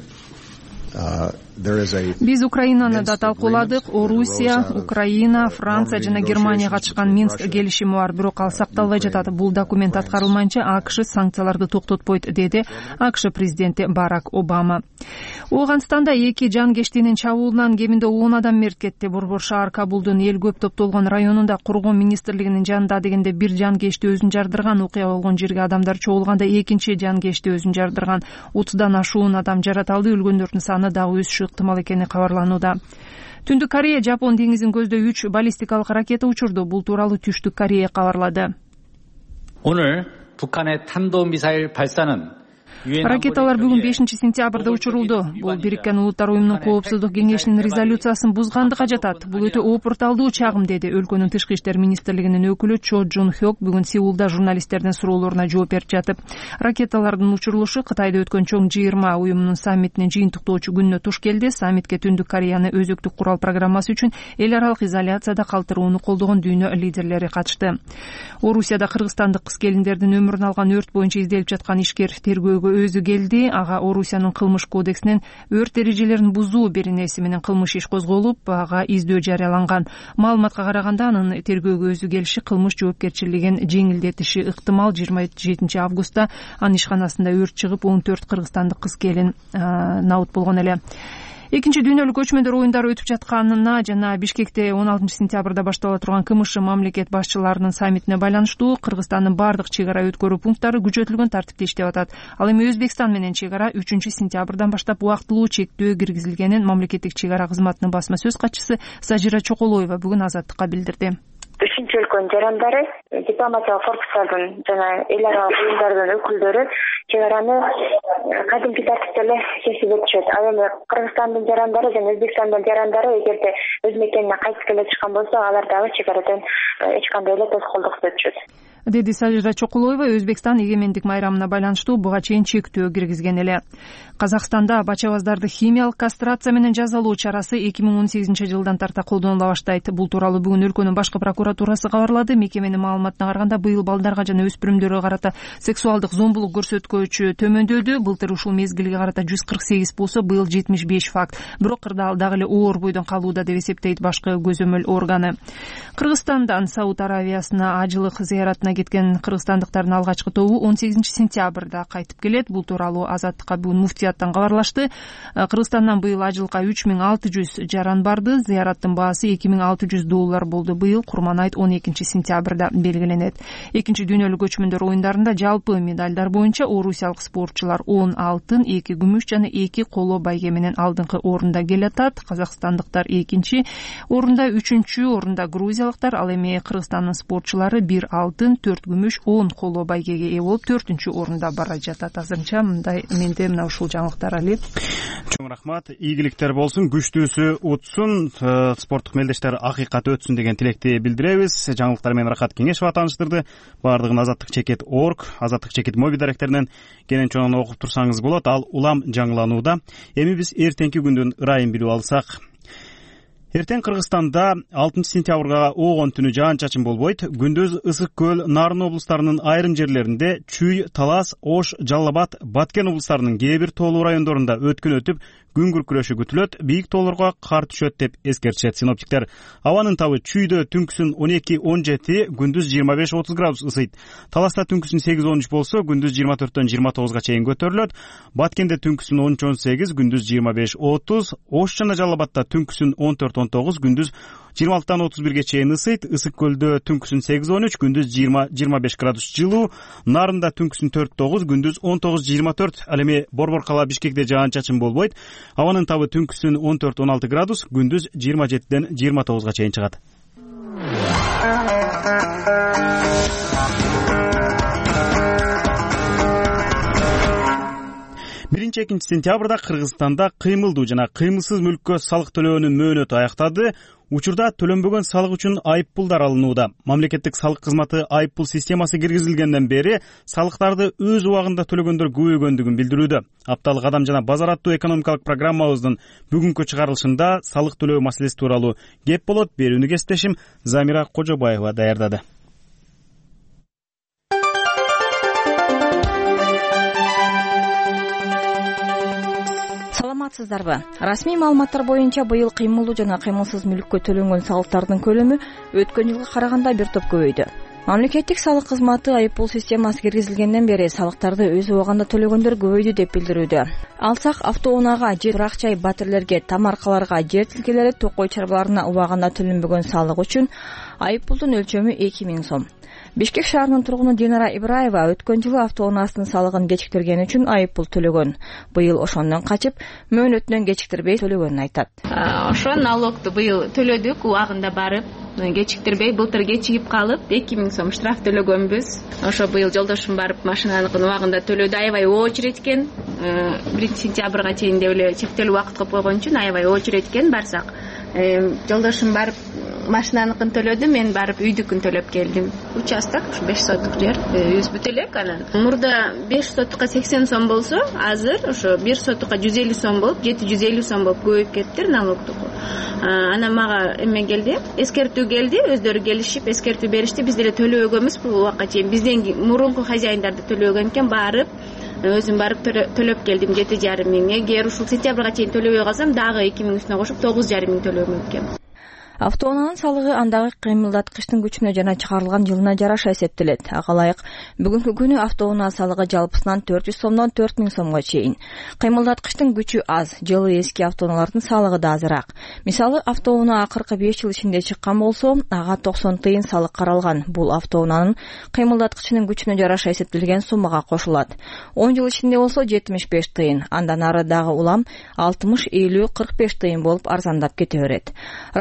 Speaker 5: Биз Украинаны да талкууладык. Орусия, Украина, Франция жана Германия катышкан Минск келишими бар, бирок ал сакталбай жатат. Бул документ аткарылмайынча АКШ санкцияларды токтотпойт, деди АКШ президенти Барак Обама. Ооганстанда эки жангештинин чабуулунан кеминде 10 адам мерт кетти. Борбор шаар Кабулдун эл көп топтолгон районунда кургон министрлигинин жанында дегенде бир жангешти өзүн жардырган. Окуя болгон жерге адамдар чогулганда экинчи жангешти өзүн жардырган. 30дан ашуун адам жаратылды. Өлгөндөрдүн саны дагы өсүшү ыктымал экени кабарланууда. Түндүк Корея Жапон деңизин көздөй 3 баллистикалык ракета учурду. Бул тууралуу Түштүк Корея кабарлады.
Speaker 18: 오늘 북한의 탄도미사일 발사는
Speaker 5: Ракеталар бүгүн 5 сентябрда учурулду. Бул Бириккен Улуттар уюмунун коопсуздук кеңешинин резолюциясын бузгандыга жатат. Бул өтө опурталдуу чагым, деди өлкөнүн тышкы иштер министрлигинин өкүлү Чо Джун Хёк бүгүн Сеулда журналисттердин суроолоруна жооп берип жатып. Ракеталардын учурулушу Кытайда өткөн чоң G20 уюмунун саммитинин жыйынтыктоочу күнүнө туш келди. Саммитке Түндүк Кореяны өзөктүк курал программасы үчүн эл аралык изоляцияда калтырууну колдогон дүйнө лидерлери катышты. Орусияда кыргызстандык кыз келиндердин өмүрүн алган өрт боюнча изделип жаткан ишкер тергөөгө өзү келди. Ага Орусиянын кылмыш кодексинин өрт эрежелерин бузуу беренеси менен кылмыш иш козголуп, ага издөө жарыяланган. Маалыматка караганда анын тергөөгө өзү келиши кылмыш жоопкерчилигин жеңилдетиши ыктымал. 27 августта анын ишканасында өрт чыгып, 14 кыргызстандык кыз келин набыт болгон эле. Экинчи дүйнөлүк көчмөндөр оюндары өтүп жатканына жана Бишкекте 16 сентябрда баштала турган КМШ мамлекет башчыларынын саммитине байланыштуу Кыргызстандын бардык чек ара өткөрүү пункттары күчөтүлгөн тартипте иштеп атат. Ал эми Өзбекстан менен чек ара 3 сентябрдан баштап убактылуу чектөө киргизилгенин мамлекеттик чек ара кызматынын басма сөз катчысы Сажира Чоколоева бүгүн Азаттыкка билдирди.
Speaker 19: Үчүнчү өлкөнүн жарандары, дипломатиялык корпустардын жана эл аралык уюмдардын өкүлдөрү чек араны кадимки тартипте эле кесип өтүшөт. Ал эми Кыргызстандын жарандары жана Өзбекстандын жарандары эгерде өз мекенине кайтып келе жаткан болсо, алар дагы чек арадан эч кандай эле тоскоолдуксуз өтүшөт,
Speaker 5: деди Сажира Чокулоева. Өзбекстан эгемендик майрамына байланыштуу буга чейин чектөө киргизген эле. Казакстанда бачабаздарды химиялык кастрация менен жазалоо чарасы 2018-жылдан тарта колдонула баштайт. Бул тууралуу бүгүн өлкөнүн башкы прокуратурасы кабарлады. Мекеменин маалыматына караганда, быйыл балдарга жана өспүрүмдөргө карата сексуалдык зомбулук көрсөткүчү төмөндөдү. Былтыр ушул мезгилге карата 148 болсо, быйыл 75 факт. Бирок кырдаал дагы эле оор бойдон калууда деп эсептейт башкы көзөмөл органы. Кыргызстандан Сауд Аравиясына ажылык зыяратына кеткен кыргызстандыктардын алгачкы тобу 18-сентябрда кайтып келет. Бул тууралуу Азаттыкка бүгүн муфтияттан кабарлашты. Кыргызстандан быйыл ажылыкка 3600 жаран барды. Зыяраттын баасы $2600 болду. Быйыл Курманайт 12-сентябрда белгиленет. Экинчи дүйнөлүк көчмөндөр оюндарында жалпы медалдар боюнча орусиялык спортчулар 10 алтын, 2 күмүш жана 2 коло байге менен алдыңкы орунда келатат. Казакстандыктар 2-чи орунда, 3-чү орунда грузиялыктар, ал эми Кыргызстандын спортчулары 1 алтын, 4 күмүш, 10 коло байгеге ээ болуп 4-чү орунда бара жатат. Азырынча менде мына ушул жаңылыктар. Али,
Speaker 1: чоң рахмат, ийгиликтер болсун, күчтүүсү утсун, спорттук мелдештер акыйкат өтсүн деген тилекти билдиребиз. Жаңылыктар менен Рахат Кеңешова тааныштырды. Бардыгын azattikcheket.org, azattikcheket моби даректеринен кенен чоңун окуп турсаңыз болот. Ал улам жаңыланууда. Эми биз эртеңки күндүн ырайын билип алсак. Эртең Кыргызстанда 6-сентябрга оогон түнү жаан-чачын болбойт. Күндүз Ысык көл, Нарын облустарынын айрым жерлеринде, Чүй, Талас, Ош, Жалал Абад, Баткен облустарынын кээ бир тоолуу райондорунда өткөн өтүп, күн күркүрөшү күтүлөт. Бийик тоолорго кар түшөт деп эскертишет синоптиктер. Абанын табы Чүйдө түнкүсүн 12-17, күндүз 25-30 градус ысыйт. Таласта түнкүсүн 8-13 болсо, күндүз 24-29 чейин көтөрүлөт. Баткенде түнкүсүн 13-18, күндүз 25-30, Ош жана Жалал Абадта түнкүсүн 14-19, күндүз 26-31 чейин ысыйт. Ысык көлдө түнкүсүн 8-13, күндүз 20-25 градус жылуу. Нарында түнкүсүн 4-9, күндүз 19-24. Ал эми Борбор кала Бишкекте жаан-чачын болбойт. Абанын табы түнкүсүн 14-16 градус, күндүз 27-29 чейин чыгат. Биринчи 2 сентябрда Кыргызстанда кыймылдуу жана кыймылсыз мүлккө салык төлөөнүн мөөнөтү аяктады. Учурда төлөнбөгөн салык үчүн айыппулдар алынууда. Мамлекеттик салык кызматы айыппул системасы киргизилгенден бери салыктарды өз убагында төлөгөндөр көбөйгөндүгүн билдирүүдө. Апталык адам жана базар аттуу экономикалык программабыздын бүгүнкү чыгарылышында салык төлөө маселеси тууралуу кеп болот. Берүүнү кесиптешим Замира Кожобаева даярдады.
Speaker 20: Саламатсыздарбы? Расмий маалыматтар боюнча быйыл кыймылдуу жана кыймылсыз мүлккө төлөнгөн салыктардын көлөмү өткөн жылга караганда бир топ көбөйдү. Мамлекеттик салык кызматы айыппул системасы киргизилгенден бери салыктарды өз убагында төлөгөндөр көбөйдү деп билдирүүдө. Алсак автоунаага, жер чай батирлерге, тамаркаларга, жер тилкелери, токой чарбаларына убагында төлөнбөгөн салык үчүн айыппулдун өлчөмү 2000 сом. Бишкек шаарынын тургуну Динара Ибраева өткөн жылы автоунаасынын салыгын кечиктиргени үчүн айыппул төлөгөн. Быйыл ошондон качып, мөөнөтүнөн кечиктирбей төлөгөнүн айтат.
Speaker 21: Ошо налогду быйыл төлөдүк, убагында барып, кечиктирбей, былтыр кечигип калып 2000 сом штраф төлөгөнбүз. Ошо быйыл жолдошум барып машинаныкын убагында төлөдү. Аябай очередь экен. 1 сентябрга чейин деп эле чектелүү убакыт кылып койгон үчүн аябай очередь экен барсак. Жолдошум барып машинаныкын төлөдү, мен барып үйдүкүн төлөп келдим. Участок 5 сотук жер, үзбүт элек анан. Мурда 5 сотукка 80 сом болсо, азыр ошо 1 сотукка 150 сом болуп, 750 сом болуп көбөйүп кетти налогдуку. Анан мага эме келди, эскертүү келди, өздөрү келишип эскертүү беришти. Биз деле төлөбөгөнбүз бул убакка чейин. Бизден мурунку хозяиндарды төлөгөн экен, барып өзүм барып төлөп келдим 7,5 миң. Эгер ушул сентябрга чейин төлөбөй калсам, дагы 2000 үстүнө кошуп 9,5 миң төлөгөн экен.
Speaker 20: Автоунаанын салыгы андагы кыймылдаткычтын күчүнө жана чыгарылган жылына жараша эсептелет. Ага ылайык бүгүнкү күнү автоунаа салыгы жалпысынан 400 сомдон 4000 сомго чейин. Кыймылдаткычтын күчү аз, жылы эски автоунаалардын салыгы да азыраак. Мисалы, автоунаа акыркы 5 жыл ичинде чыккан болсо, ага 90 тыйын салык каралган. Бул автоунаанын кыймылдаткычынын күчүнө жараша эсептелген суммага кошулат. 10 жыл ичинде болсо 75 тыйын, андан ары дагы улам 60, 50, 45 тыйын болуп арзандап кете берет. Расмий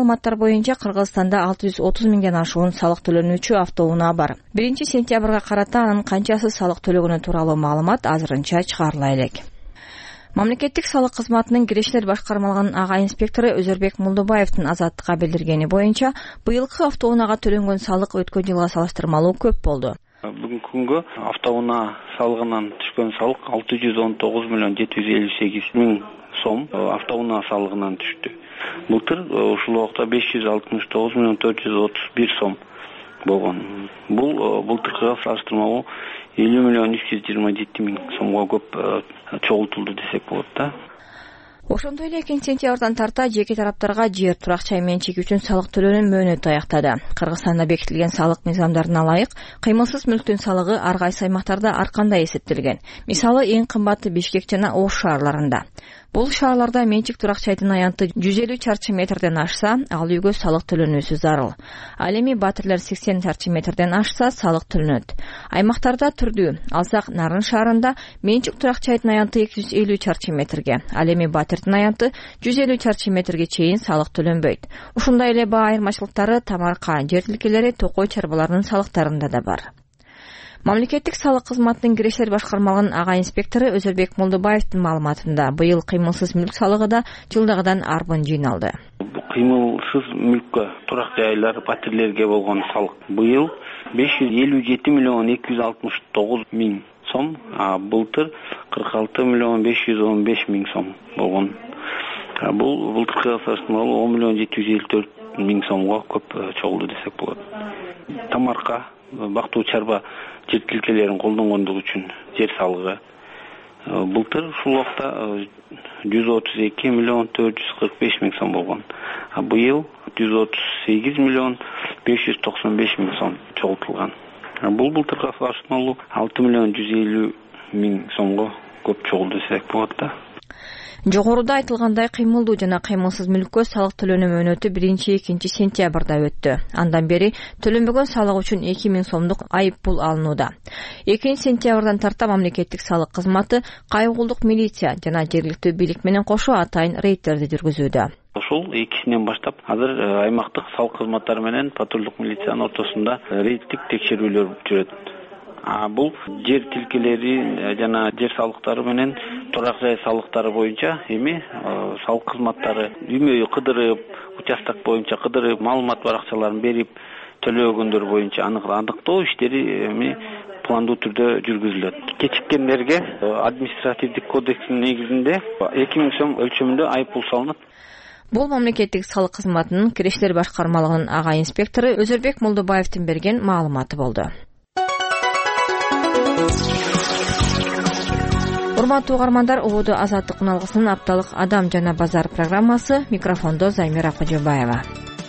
Speaker 20: маалыматтар боюнча Кыргызстанда 630 миңден ашуун салык төлөнүүчү автоунаа бар. 1-сентябрга карата анын канчасы салык төлөгөнү тууралуу маалымат азырынча чыгарыла элек. Мамлекеттик салык кызматынын кирешилер башкармалыгынын ага инспектору Өзөрбек Мулдубаевдин Азаттыкка билдиргени боюнча, быйылкы автоунаага төлөнгөн салык өткөн жылга салыштырмалуу көп болду.
Speaker 2: Бүгүнкү күнгө автоунаа салыгынан түшкөн салык 619 миллион 758 миң сом автоунаа салыгынан түштү. Былтыр ушул убакта 569 миллион 431 сом болгон. Бул былтыркыга салыштырмалуу 50 миллион 327 миң сомго көп чогултулду десек болот да.
Speaker 20: Ошондой эле 2-сентябрдан тарта жеке тараптарга жер, турак жай менчик үчүн салык төлөөнүн мөөнөтү аяктады. Кыргызстанда бекитилген салык мыйзамдарына ылайык кыймылсыз мүлктүн салыгы ар кайсы аймактарда ар кандай эсептелген. Мисалы, эң кымбаты Бишкек жана Ош шаарларында. Бул шаарларда менчик турак жайдын аянты 150 чарчы метрден ашса, ал үйгө салык төлөнүүсү зарыл. Ал эми Батирлер 80 чарчы метрден ашса, салык төлөнөт. Аймактарда түрдүү. Алсак, Нарын шаарында менчик турак жайдын аянты 250 чарчы метрге, ал эми Батирдин аянты 150 чарчы метрге чейин салык төлөнбөйт. Ушундай эле баа айырмачылыктары тамарка, жер тилкелери, токой чарбаларынын салыктарында да бар. Мамлекеттик салык кызматынын кирешилер башкармалыгынын ага инспектору Өзөрбек Мулдубаевдин маалыматында, быйыл кыймылсыз мүлк салыгы да жылдагыдан арбын жыйналды.
Speaker 2: Кыймылсыз мүлккө, турак жайлар, батирлерге болгон салык быйыл 557 миллион 269 миң сом, былтыр 46 миллион 515 миң сом болгон. Бул былтыркыга салыштырмалуу 10 миллион 754 миң сомго көп чогулду десек болот. Тамарка, бактуу чарба жер тилкелерин колдонгондугу үчүн жер салыгы былтыр ушул убакта 132 миллион 445 миң сом болгон. Быйыл 138 миллион 595 миң сом чогултулган. Бул былтырга салыштырмалуу 6 миллион 150 миң сомго көп чогулду десек болот да.
Speaker 20: Жогоруда айтылгандай, кыймылдуу жана кыймылсыз мүлккө салык төлөнүү мөөнөтү 1-2 сентябрда өттү. Андан бери төлөнбөгөн салык үчүн 2000 сомдук айып пул алынууда. 2 сентябрдан тарта мамлекеттик салык кызматы кайгуулдук милиция жана жергиликтүү бийлик менен кошо атайын рейдтерди жүргүзүүдө.
Speaker 2: Ошол экисинен баштап азыр аймактык салык кызматтары менен патрулдук милициянын ортосунда рейдтик текшерүүлөр жүрөт. Бул жер тилкелери жана жер салыктары менен турак жай салыктары боюнча эми салык кызматтары үймөйү кыдырып, участок боюнча кыдырып, маалымат баракчаларын берип төлөгөндөр боюнча аныктоо иштери эми пландуу түрдө жүргүзүлөт. Кечиккендерге административдик кодекстин негизинде 2000 сом өлчөмүндө айып пул салынат.
Speaker 20: Бул мамлекеттик салык кызматынын кирешилер башкармалыгынын ага инспектору Өзөрбек Мулдубаевдин берген маалыматы болду. Урматтуу угармандар, убуду Азаттык уналгысынын апталык Адам жана базар программасы. Микрофондо Займира Кожобаева.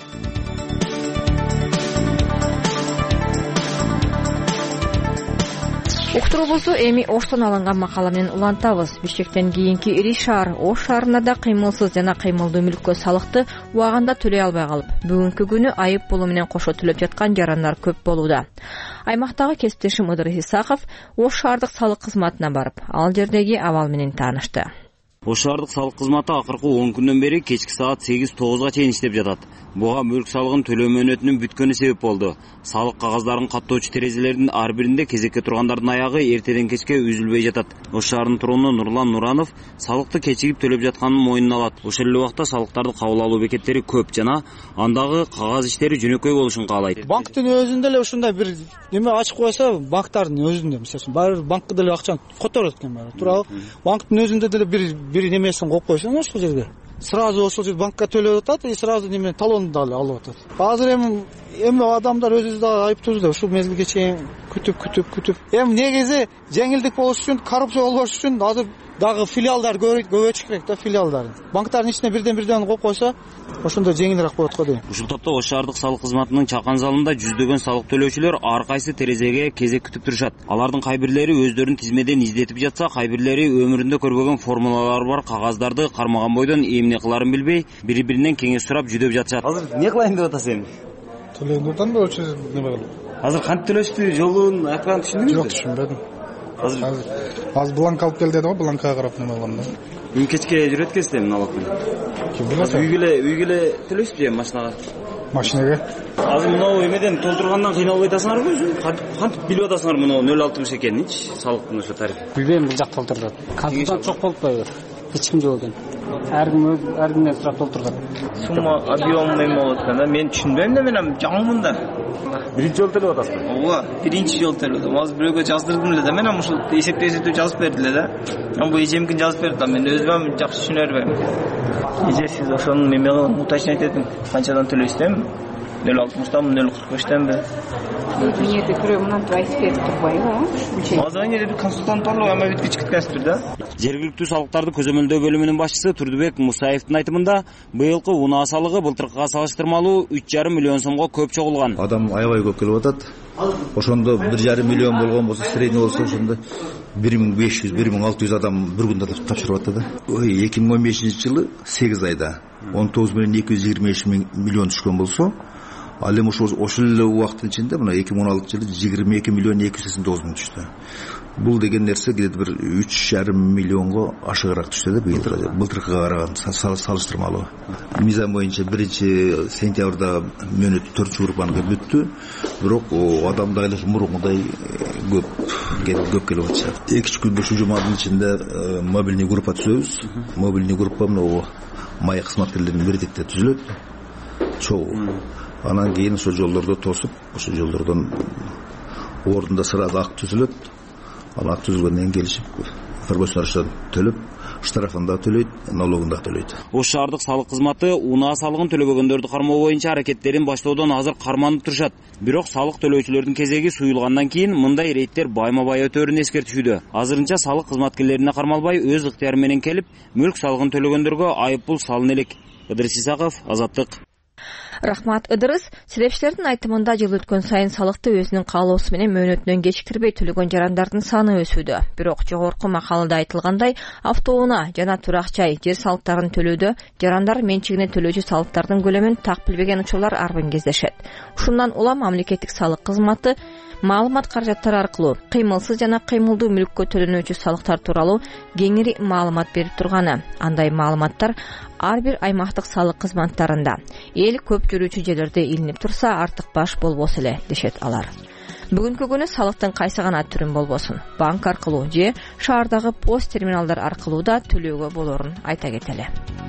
Speaker 20: Уктуруубузду эми Оштон алынган макала менен улантабыз. Бишкектен кийинки ири шаар Ош шаарында да кыймылсыз жана кыймылдуу мүлккө салыкты убагында төлөй албай калып, бүгүнкү күнү айып пулу менен кошо төлөп жаткан жарандар көп болууда. Аймактагы кесиптешим Ыдыр Исаков Ош шаардык салык кызматына барып, ал жердеги абал менен таанышты.
Speaker 22: Ош шаардык салык кызматы акыркы 10 күндөн бери кечки саат 8-9га чейин иштеп жатат. Буга мүлк салыгын төлөө мөөнөтүнүн бүткөнү себеп болду. Салык кагаздарын каттоочу терезелердин ар биринде кезекке тургандардын аягы эртеден кечке үзүлбөй жатат. Ош шаарынын тургуну Нурлан Нуранов салыкты кечигип төлөп жатканын мойнуна алат. Ошол эле убакта салыктарды кабыл алуу бекеттери көп жана андагы кагаз иштери жөнөкөй болушун каалайт.
Speaker 23: Банктын өзүндө эле ушундай бир неме ачып койсо, банктардын өзүндө, мисалы, баары банкка деле акчаны которот экен баары. Туурабы? Банктын өзүндө деле бир немесин коюп койсоң ошол жерге сразу ошол жерде банкка төлөп атат и сразу неме талонду дагы алып атат. Азыр эми адамдар өзүбүз дагы айыптуубуз да ушул мезгилге чейин күтүп. Эми негизи жеңилдик болуш үчүн, коррупция болбош үчүн азыр дагы филиалдар көбөйтүш керек да, филиалдар. Банктардын ичине бирден коюп койсо, ошондо жеңилирээк болот го дейм.
Speaker 22: Ушул топто Ош шаардык салык кызматынын чакан залында жүздөгөн салык төлөөчүлөр ар кайсы терезеге кезек күтүп турушат. Алардын кай бирлери өздөрүн тизмеден издетип жатса, кай бирлери өмүрүндө көрбөгөн формулалары бар кагаздарды кармаган бойдон эмне кыларын билбей, бири-биринен кеңеш сурап жүдөп жатышат. Азыр эмне кылайын деп атасың?
Speaker 23: Төлөөнүн да өлчөсү неме кылып.
Speaker 22: Азыр кантип төлөштү, жолун, акчаны түшүндүңүзбү?
Speaker 23: Жок, түшүнбөдүм.
Speaker 8: азыр бланк алып кел деди го, бланкага карап неме кылгам да.
Speaker 22: Бүгүн кечке жүрөт экенсиз эми налогтун. Үйгө эле төлөйсүзбү же машинага?
Speaker 8: Машинага.
Speaker 22: Азыр мынау эмеден толтургандан кыйналбай атасыңарбы өзүң? Кантип билип атасыңар муну 0,60 экенинчи салыктын ошо тарифи?
Speaker 9: Билбейм, бул жак толтурат. Кантидан чок болуп койбойбу? Эч ким жок экен. Ар кимден сурап толтурган.
Speaker 10: Сумма объем эме болот экен да. Мен түшүнбөйм да, мен жаңымын да.
Speaker 22: Биринчи жолу төлөп атасызбы?
Speaker 10: Ооба, биринчи жолу төлөдүм. Азыр бирөөгө жаздырдым эле да. Мен ушул эсептөө жазып берди эле да. Бул эжемкин жазып берди да. Мен өзүм жакшы түшүнө бербейм. Эже сиз ошонун мемени уточнить этиң. Канчадан төлөйсүзбү? 0,60-тан 0,45-тенби?
Speaker 17: Эмнеде бирөө мынантип айтып берип турбайбы?
Speaker 10: Азыр эмне бир консультант бар, ама бүт кичкиткенсиздир да.
Speaker 22: Жергиликтүү салыктарды көзөмөлдөө бөлүмүнүн башчысы Турдубек Мусаевдин айтымында, быйылкы унаа салыгы былтыркыга салыштырмалуу 3,5 миллион сомго көп чогулган.
Speaker 24: Адам аябай көп келип атат. Ошондо 1,5 миллион болгон болсо, средний болсо ошондо 1500-1600 адам бир күндө тапшырып атты да. 2015-жылы 8 айда 19,223 миллион түшкөн болсо, ал эми ошол эле убакыттын ичинде мына 2016-жылы 22,289 миң түштү. Бул деген нерсе где-то бир 3,5 миллионго ашыгыраак түштү да былтыркыга караганда салыштырмалуу. Мыйзам боюнча 1 сентябрда мөөнөт 4 группаныкы бүттү, бирок адамдар эле мурунгудай көп келип атышат. 2 күндө ушул жуманын ичинде мобильный группа түзөбүз. Мобильный группа мына май кызматкерлеринин бирдикте түзүлөт. Чогуу. Анан кийин ошо жолдордо тосуп, ошо жолдордон ордунда сразу акт түзүлөт. Ал акт түзүлгөндөн кийин келишип, информациялар төлөп, штрафын да төлөйт, налогун да төлөйт.
Speaker 22: Ош шаардык салык кызматы унаа салыгын төлөбөгөндөрдү кармоо боюнча аракеттерин баштоодон азыр карманып турушат. Бирок салык төлөөчүлөрдүн кезеги суюлгандан кийин мындай рейдтер байма-бай өтөөрүн эскертишүүдө. Азырынча салык кызматкерлерине кармалбай өз ыктыяры менен келип, мүлк салыгын төлөгөндөргө айыппул салына элек. Ыдырыс Исаков, Азаттык.
Speaker 20: Рахмат, Ыдырыс. Серепчилердин айтымында жыл өткөн сайын салыкты өзүнүн каалоосу менен мөөнөтүнөн кечиктирбей төлөгөн жарандардын саны өсүүдө. Бирок жогорку макалада айтылгандай, автоунаа жана турак жай жер салыктарын төлөөдө жарандар менчигине төлөөчү салыктардын көлөмүн так билбеген учурлар арбын кездешет. Ушундан улам мамлекеттик салык кызматы маалымат каражаттары аркылуу кыймылсыз жана кыймылдуу мүлккө төлөнүүчү салыктар тууралуу кеңири маалымат берип турганы. Андай маалыматтар ар бир аймактык салык кызматтарында эл көп жүрүүчү жерлерде илинип турса артык-баш болбосо эле дешет алар. Бүгүнкү күнү салыктын кайсы гана түрүн болбосун, банк аркылуу же шаардагы пост терминалдар аркылуу да төлөөгө болорун айта кетели.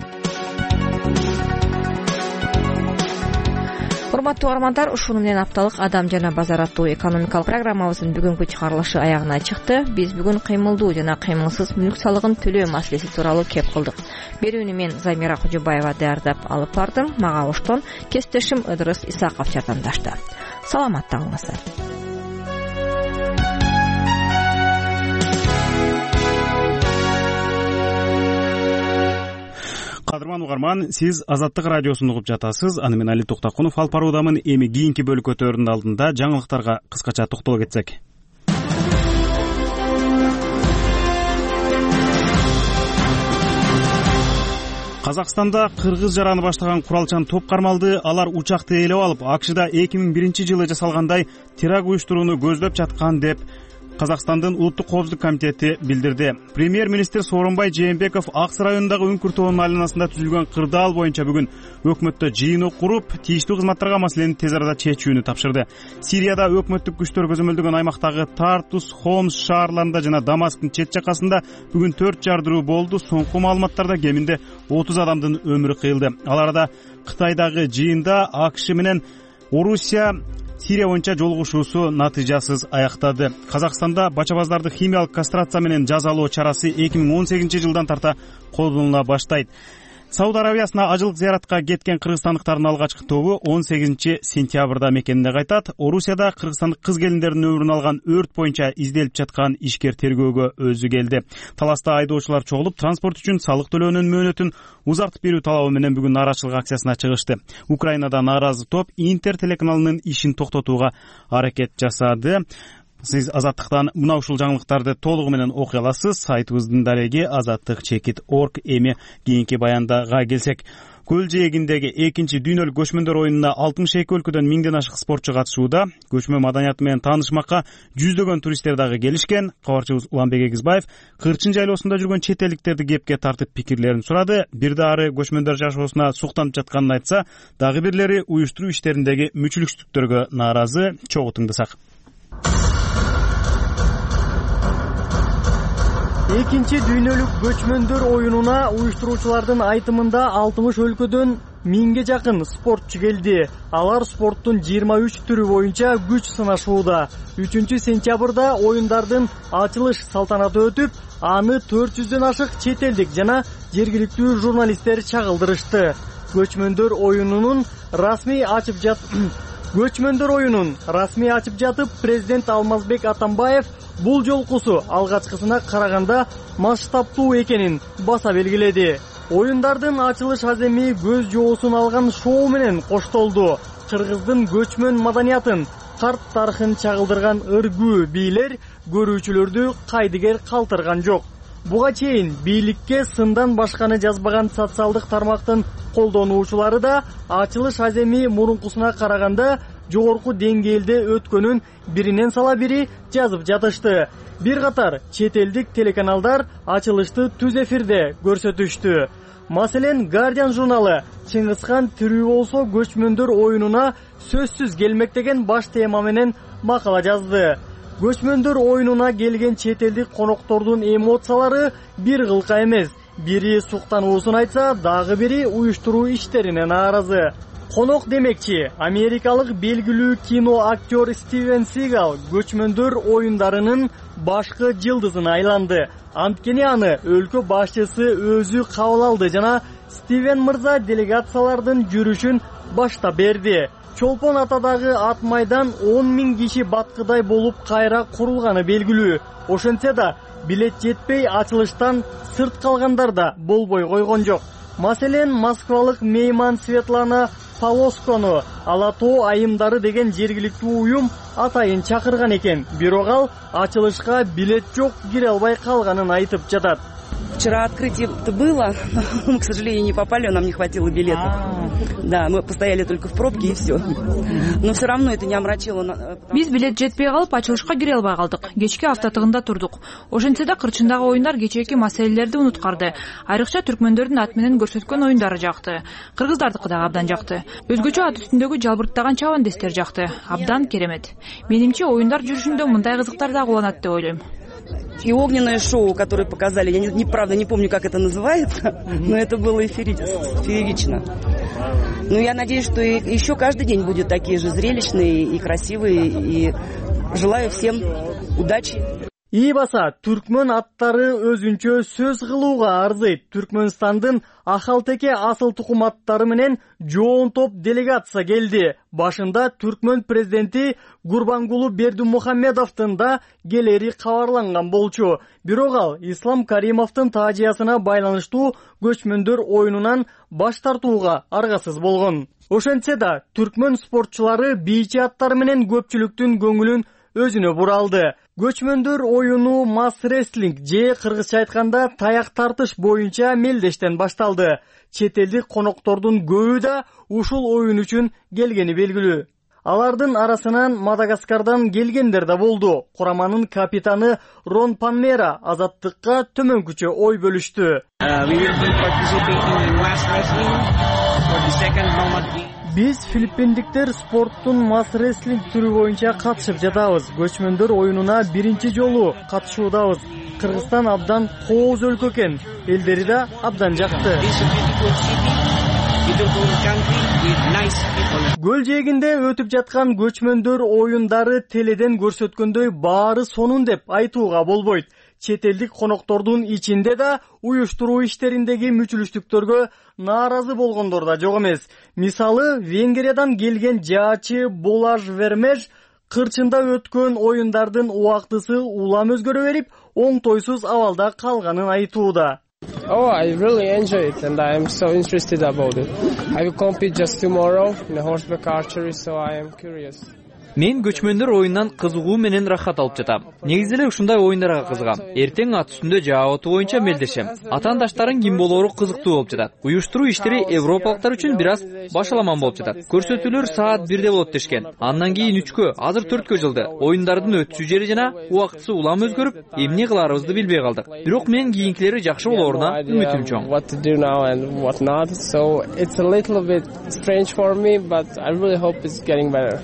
Speaker 20: Урматтуу угармандар, ушуну менен апталык Адам жана базар аттуу экономикалык программабыздын бүгүнкү чыгарылышы аягына чыкты. Биз бүгүн кыймылдуу жана кыймылсыз мүлк салыгын төлөө маселеси тууралуу кеп кылдык. Берүүнү мен Замира Кожобаева даярдап алып бардым. Мага оштон кесиптешим Ыдырыс Исаков жардамдашты. Саламатта калыңыздар.
Speaker 1: Кадырман угарман, сиз Азаттык радиосун угуп жатасыз. Аны мен Али Токтакунов алып баруудамын. Эми кийинки бөлүк өтөөрүнүн алдында жаңылыктарга кыскача токтоло кетсек. Казакстанда кыргыз жараны баштаган куралчан топ кармалды. Алар учакты ээлеп алып, АКШда 2001-жылы жасалгандай теракт уюштурууну көздөп жаткан деп Казакстандын Улуттук коопсуздук комитети билдирди. Премьер-министр Сооронбай Жээнбеков Аксы районундагы Үңкүр тоонун айланасында түзүлгөн кырдаал боюнча бүгүн өкмөттө жыйын куруп, тийиштүү кызматтарга маселени тез арада чечүүнү тапшырды. Сирияда өкмөттүк күчтөр көзөмөлдөгөн аймактагы Тартус, Хомс шаарларында жана Дамасктын чет жакасында бүгүн 4 жардыруу болду. Соңку маалыматтарда кеминде 30 адамдын өмүрү кыйылды. Ал арада Кытайдагы жыйында АКШ менен Орусия Сирия боюнча жолугушуусу натыйжасыз аяктады. Казакстанда бачабаздарды химиялык кастрация менен жазалоо чарасы 2018-жылдан тарта колдонула баштайт. Сауд Арабиясына ажылык зыяратка кеткен кыргызстандыктардын алгачкы тобу 18-сентябрда мекенине кайтат. Орусияда кыргызстандык кыз келиндердин өмүрүн алган өрт боюнча изделип жаткан ишкер тергөөгө өзү келди. Таласта айдоочулар чогулуп, транспорт үчүн салык төлөөнүн мөөнөтүн узартып берүү талабы менен бүгүн нааразычылык акциясына чыгышты. Украинада нааразы топ Интер телеканалынын ишин токтотууга аракет жасады. Сиз Азаттыктан мына ушул жаңылыктарды толугу менен окуй аласыз. Сайтыбыздын дареги azattik.org. Эми кийинки баяндага келсек, Көл жээгиндеги экинчи дүйнөлүк көчмөндөр оюнуна 62 өлкөдөн 1000ден ашык спортчу катышууда. Көчмө маданияты менен таанышмакка жүздөгөн туристтер дагы келишкен. Кабарчыбыз Уланбек Эгизбаев Кырчын жайлоосунда жүргөн чет элдиктерди кепке тартып пикирлерин сурады. Бир даары көчмөндөр жашоосуна суктанып жатканын айтса, дагы бирлери уюштуруу иштериндеги мүчүлүксүздүктөргө нааразы. Чогуу тыңдасак.
Speaker 3: Экинчи дүйнөлүк көчмөндөр оюнуна уюштуруучулардын айтымында 60 өлкөдөн 1000ге жакын спортчу келди. Алар спорттун 23 түрү боюнча күч сынашууда. 3-сентябрда оюндардын ачылыш салтанаты өтүп, аны 400дөн ашык чет элдик жана жергиликтүү журналисттер чагылдырышты. Көчмөндөр оюнун расмий ачып жатып, президент Алмазбек Атамбаев бул жолкусу алгачкысына караганда масштабтуу экенин баса белгиледи. Оюндардын ачылыш аземи көз жоосун алган шоу менен коштолду. Кыргыздын көчмөн маданиятын, карт тарыхын чагылдырган ыргүү бийлер көрүүчүлөрдү кайдыгер калтырган жок. Буга чейин бийликке сындан башканы жазбаган социалдык тармактын колдонуучулары да ачылыш аземи мурункусуна караганда жогорку деңгээлде өткөнүн биринен сала бири жазып жатышты. Бир катар чет элдик телеканалдар ачылышты түз эфирде көрсөтүштү. Маселен, Guardian журналы Чыңгызхан тирүү болсо көчмөндөр оюнуна сөзсүз келмек деген баш тема менен макала жазды. Көчмөндөр оюнуна келген чет элдик коноктордун эмоциялары бир кылка эмес. Бири суктануусун айтса, дагы бири уюштуруу иштерине нааразы. Конок демекчи, америкалык белгилүү кино актер Стивен Сигал көчмөндөр оюндарынын башкы жылдызына айланды. Анткени аны өлкө башчысы өзү кабыл алды жана Стивен мырза делегациялардын жүрүшүн баштап берди. Чолпон атадагы ат майдан 10.000 киши баткыдай болуп кайра курулганы белгилүү. Ошентсе да билет жетпей ачылыштан сырт калгандар да болбой койгон жок. Маселен, москвалык мейман Светлана Полоскону Ала тоо айымдары деген жергиликтүү уюм атайын чакырган экен. Бирок ал ачылышка билет жок, кире албай калганын айтып жатат.
Speaker 4: Вчера открытие-то было, но мы, к сожалению, не попали, нам не хватило билетов. Да, мы постояли только в пробке и все. Но все равно это не омрачило.
Speaker 5: Биз билет жетпей калып, ачылышка кире албай калдык. Кечки автотыгында турдук. Ошентсе да Кырчындагы оюндар кечээки маселелерди унуткарды. Айрыкча түркмөндөрдүн ат менен көрсөткөн оюндары жакты. Кыргыздардыкы дагы абдан жакты. Өзгөчө ат үстүндөгү жалбырттаган чабандестер жакты. Абдан керемет. Менимче оюндар жүрүшүндө мындай кызыктар дагы уланат деп ойлойм.
Speaker 4: И огненное шоу, которое показали, я правда не помню, как это называется, но это было феерично. Но я надеюсь, что еще каждый день будут такие же зрелищные и красивые, и желаю всем удачи.
Speaker 3: Ийбаса, түркмөн аттары өзүнчө сөз кылууга арзыйт. Түркмөнстандын Ахалтеке асыл тукум аттары менен жоон топ делегация келди. Башында түркмөн президенти Гурбангулу Бердимухамедовдун да келери кабарланган болчу. Бирок ал Ислам Каримовдун таажиясына байланыштуу көчмөндөр оюнунан баш тартууга аргасыз болгон. Ошентсе да, түркмөн спортчулары бийчи аттары менен көпчүлүктүн көңүлүн өзүнө буралды. Көчмөндөр оюну масс рестлинг же кыргызча айтканда таяк тартыш боюнча мелдештен башталды. Чет элдик коноктордун көбү да ушул оюн үчүн келгени белгилүү. Алардын арасынан Мадагаскардан келгендер да болду. Кураманын капитаны Рон Панмера азаттыкка төмөнкүчө ой бөлүштү. Биз филиппиндиктер спорттун масс рестлинг түрү боюнча катышып жатабыз. Көчмөндөр оюнуна биринчи жолу катышуудабыз. Кыргызстан абдан кооз өлкө экен. Элдери да абдан жакты. Көл жээгинде өтүп жаткан көчмөндөр оюндары теледен көрсөткөндөй баары сонун деп айтууга болбойт. Чет элдик коноктордун ичинде да уюштуруу иштериндеги мүчүлүштүктөргө нааразы болгондор да жок эмес. Мисалы, Венгриядан келген жаачы Болаж Вермеж Кырчында өткөн оюндардын убактысы улам өзгөрө берип, оңтойсуз абалда калганын айтууда.
Speaker 7: Oh, I really enjoy it and I am so interested about it. I will compete just tomorrow in horseback archery, so I am curious.
Speaker 11: Мен көчмөндөр оюнунан кызыгуу менен рахат алып жатам. Негизи эле ушундай оюндарга кызыгам. Эртең ат үстүндө жаа оту боюнча мелдешем. Атаандаштарын ким болоору кызыктуу болуп жатат. Уюштуруу иштери европалыктар үчүн бир аз башаламан болуп жатат. Көрсөтүүлөр саат 1-де болот дешкен. Андан кийин 3-кө, азыр 4-кө жылды. Оюндардын өтүшүү жери жана убактысы улам өзгөрүп, эмне кыларыбызды билбей калдык. Бирок мен кийинкилери жакшы болооруна үмүтүм чоң.
Speaker 7: It's a little bit strange for me, but I really hope it's getting better.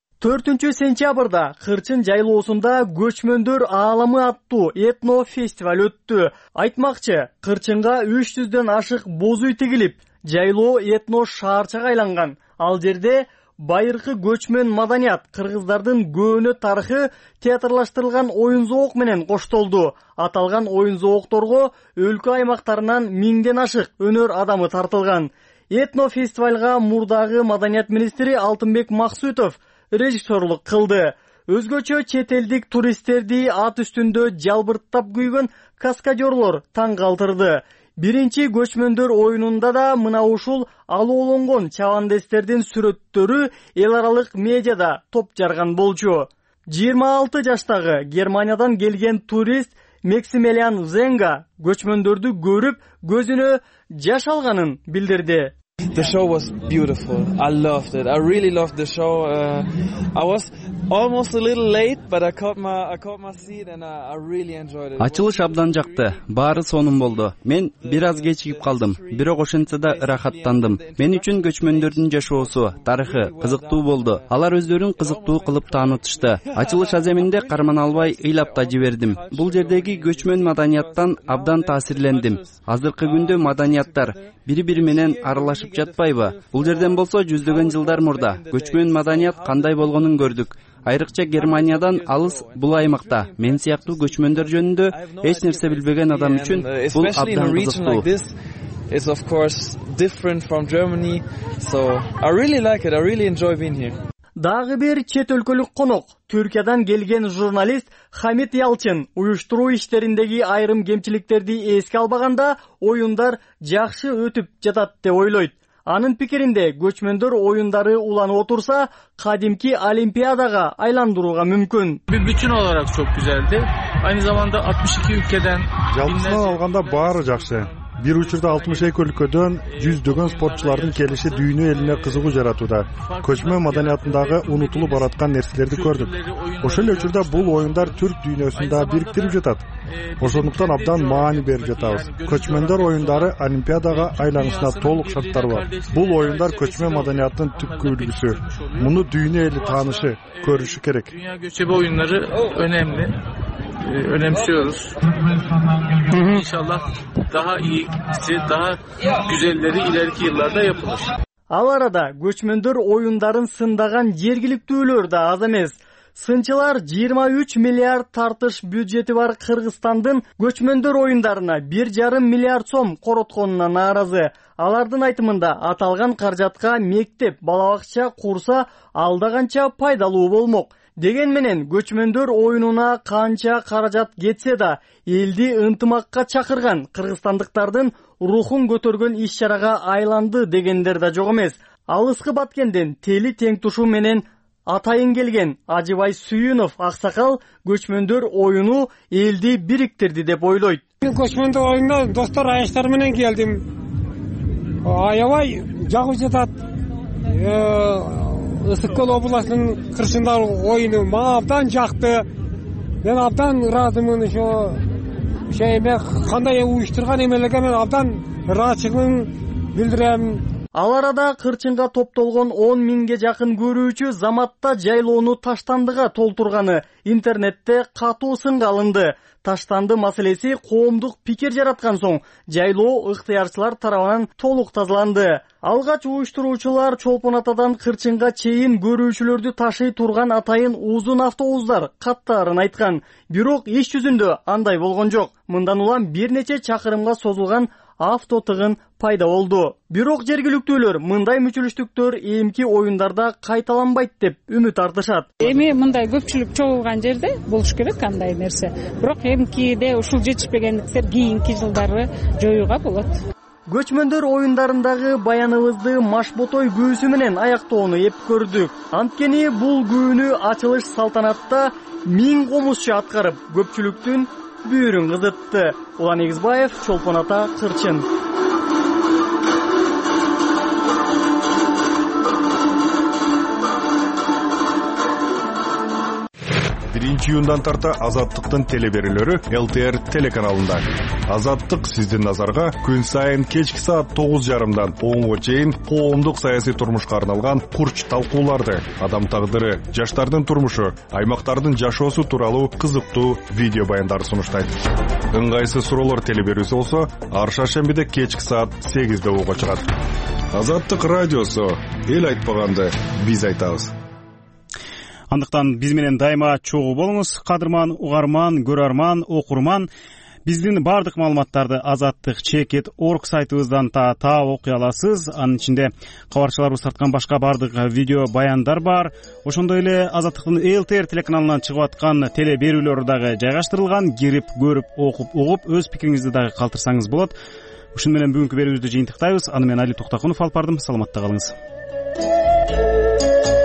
Speaker 3: 4-сентябрда Кырчын жайлоосунда көчмөндөр ааламы аттуу этно фестиваль өттү. Айтмакчы, Кырчынга 300дөн ашык боз үй тигилип, жайлоо этно шаарчага айланган. Ал жерде байыркы көчмөн маданият, кыргыздардын көөнө тарыхы театрлаштырылган оюн зоок менен коштолду. Аталган оюн зоокторго өлкө аймактарынан 1000ден ашык өнөр адамы тартылган. Этно фестивальга мурдагы маданият министри Алтынбек Максутов режиссерлук кылды. Өзгөчө чет элдик туристтерди ат үстүндө жалбырттап күйгөн каскадерлор таң калтырды. Биринчи көчмөндөр оюнунда да мына ушул алуулонгон чабандестердин сүрөттөрү эл аралык медиада топ жарган болчу. 26 жаштагы Германиядан келген турист Максимилиан Зенга көчмөндөрдү көрүп көзүнө жаш алганын билдирди.
Speaker 12: The show was beautiful. I loved it. I really loved the show. I was almost a little late, but I caught my seat and I really enjoyed it.
Speaker 13: Ачылыш абдан жакты. Баары сонун болду. Мен бир аз кечигип калдым. Бирок ошентсе да ырахаттандым. Мен үчүн көчмөндөрдүн жашоосу, тарыхы кызыктуу болду. Алар өздөрүн кызыктуу кылып таанытышты. Ачылыш аземинде карман албай ыйлап да жибердим. Бул жердеги көчмөн маданияттан абдан таасирлендим. Азыркы күндө маданияттар бири-бири менен аралашып жатпайбы? Бул жерден болсо жүздөгөн жылдар мурда көчмөн маданият кандай болгонун көрдүк. Айрыкча Германиядан алыс бул аймакта мен сыяктуу көчмөндөр жөнүндө эч нерсе билбеген адам үчүн бул абдан кызыктуу.
Speaker 12: It's of course different from Germany, so I really like it. I really enjoy being here.
Speaker 3: Дагы бир чет өлкөлүк конок, Түркиядан келген журналист Хамит Ялчин уюштуруу иштериндеги айрым кемчиликтерди эске албаганда оюндар жакшы өтүп жатат деп ойлойт. Анын пикиринде көчмөндөр оюндары уланып отурса, кадимки Олимпиадага айландырууга мүмкүн.
Speaker 14: Bütün olarak çok güzeldi. Aynı zamanda 62 ülkeden
Speaker 25: жалпысынан алганда баары жакшы. Бир учурда 62 өлкөдөн жүздөгөн спортчулардын келиши дүйнө элине кызыгуу жаратууда. Көчмөн маданиятындагы унутулуп бараткан нерселерди көрдүк. Ошол эле учурда бул оюндар түрк дүйнөсүндө бириктирип жатат. Ошондуктан абдан маани берип жатабыз. Көчмөндөр оюндары Олимпиадага айланышына толук шарттар бар. Бул оюндар көчмөн маданиятынын түпкү үлгүсү. Муну дүйнө эли таанышы, көрүшү керек.
Speaker 14: Dünya göçebe oyunları önemli. Önemsiyoruz. İnşallah daha iyisi, daha güzelleri ileriki yıllarda yapılır.
Speaker 3: Ал арада көчмөндөр оюндарын сындаган жергиликтүүлөр да аз эмес. Сынчылар 23 миллиард тартыш бюджети бар Кыргызстандын көчмөндөр оюндарына 1,5 миллиард сом коротконуна нааразы. Алардын айтымында аталган каражатка мектеп, балабакча курса алда канча пайдалуу болмок. Деген менен көчмөндөр оюнуна канча каражат кетсе да, элди ынтымакка чакырган кыргызстандыктардын рухун көтөргөн иш-чарага айланды дегендер да жок эмес. Алыскы Баткенден тели тең тушу менен атайын келген Ажыбай Сүйүнов аксакал көчмөндөр оюну элди бириктирди деп ойлойт.
Speaker 26: Көчмөндөр оюнуна достор аяштар менен келдим. Аябай жагып жатат. Ысык-Көл областынын кырсындагы оюну мага абдан жакты. Мен абдан ыраазымын. Ошо эме кандай уюштурган эмелерге мен абдан ыраазычылыгын билдирем.
Speaker 3: Ал арада Кырчынга топтолгон 10 миңге жакын көрүүчү Заматта жайлоону таштандыга толтурганы интернетте катуу сынга алынды. Таштанды маселеси коомдук пикир жараткан соң жайлоо ыктыярчылар тарабынан толук тазаланды. Алгач уюштуруучулар Чолпон Атадан Кырчынга чейин көрүүчүлөрдү ташый турган атайын узун автобустар каттаарын айткан. Бирок иш жүзүндө андай болгон жок. Мындан улам бир нече чакырымга созулган автотыгын пайда болду. Бирок жергиликтүүлөр мындай мүчүлүштүктөр эмки оюндарда кайталанбайт деп үмүт артышат.
Speaker 27: Эми мындай көпчүлүк чогулган жерде болуш керек андай нерсе. Бирок эмкиде ушул жетишпегендиктер кийинки жылдары жоюуга болот.
Speaker 3: Көчмөндөр оюндарындагы баяныбызды Машботой күүсү менен аяктоону эп көрдүк. Анткени бул күүнү ачылыш салтанатта 1000 комузчу аткарып, көпчүлүктүн бүйүрүн кызытты. Улан Эгизбаев, Чолпон Ата, Кырчын.
Speaker 25: Биринчи июндан тарта Азаттыктын телеберүүлөрү ЛТР телеканалында. Азаттык сиздин назарга күн сайын кечки саат 9:30дан 10:00 чейин коомдук саясий турмушка арналган курч талкууларды, адам тагдыры, жаштардын турмушу, аймактардын жашоосу тууралуу кызыктуу видео баяндарды сунуштайт. Ыңгайсыз суроолор телеберүүсү болсо, ар шаршембиде кечки саат 8:00 уга чыгат. Азаттык радиосу, эл айтпаганды биз айтабыз.
Speaker 1: Андыктан биз менен дайыма чогуу болуңуз, кадырман угарман, көрөрман, окурман. Биздин бардык маалыматтарды Азаттык Чекет.org сайтыбыздан таап окуй аласыз. Анын ичинде кабарчыларыбыз тарткан башка бардык видео баяндар бар. Ошондой эле Азаттыктын ЛТР телеканалынан чыгып аткан теле берүүлөрү дагы жайгаштырылган. Кирип, көрүп, окуп, угуп, өз пикириңизди дагы калтырсаңыз болот. Ушун менен бүгүнкү берүүбүздү жыйынтыктайбыз. Аны мен Али Токтакунов алып бардым. Саламатта калыңыз.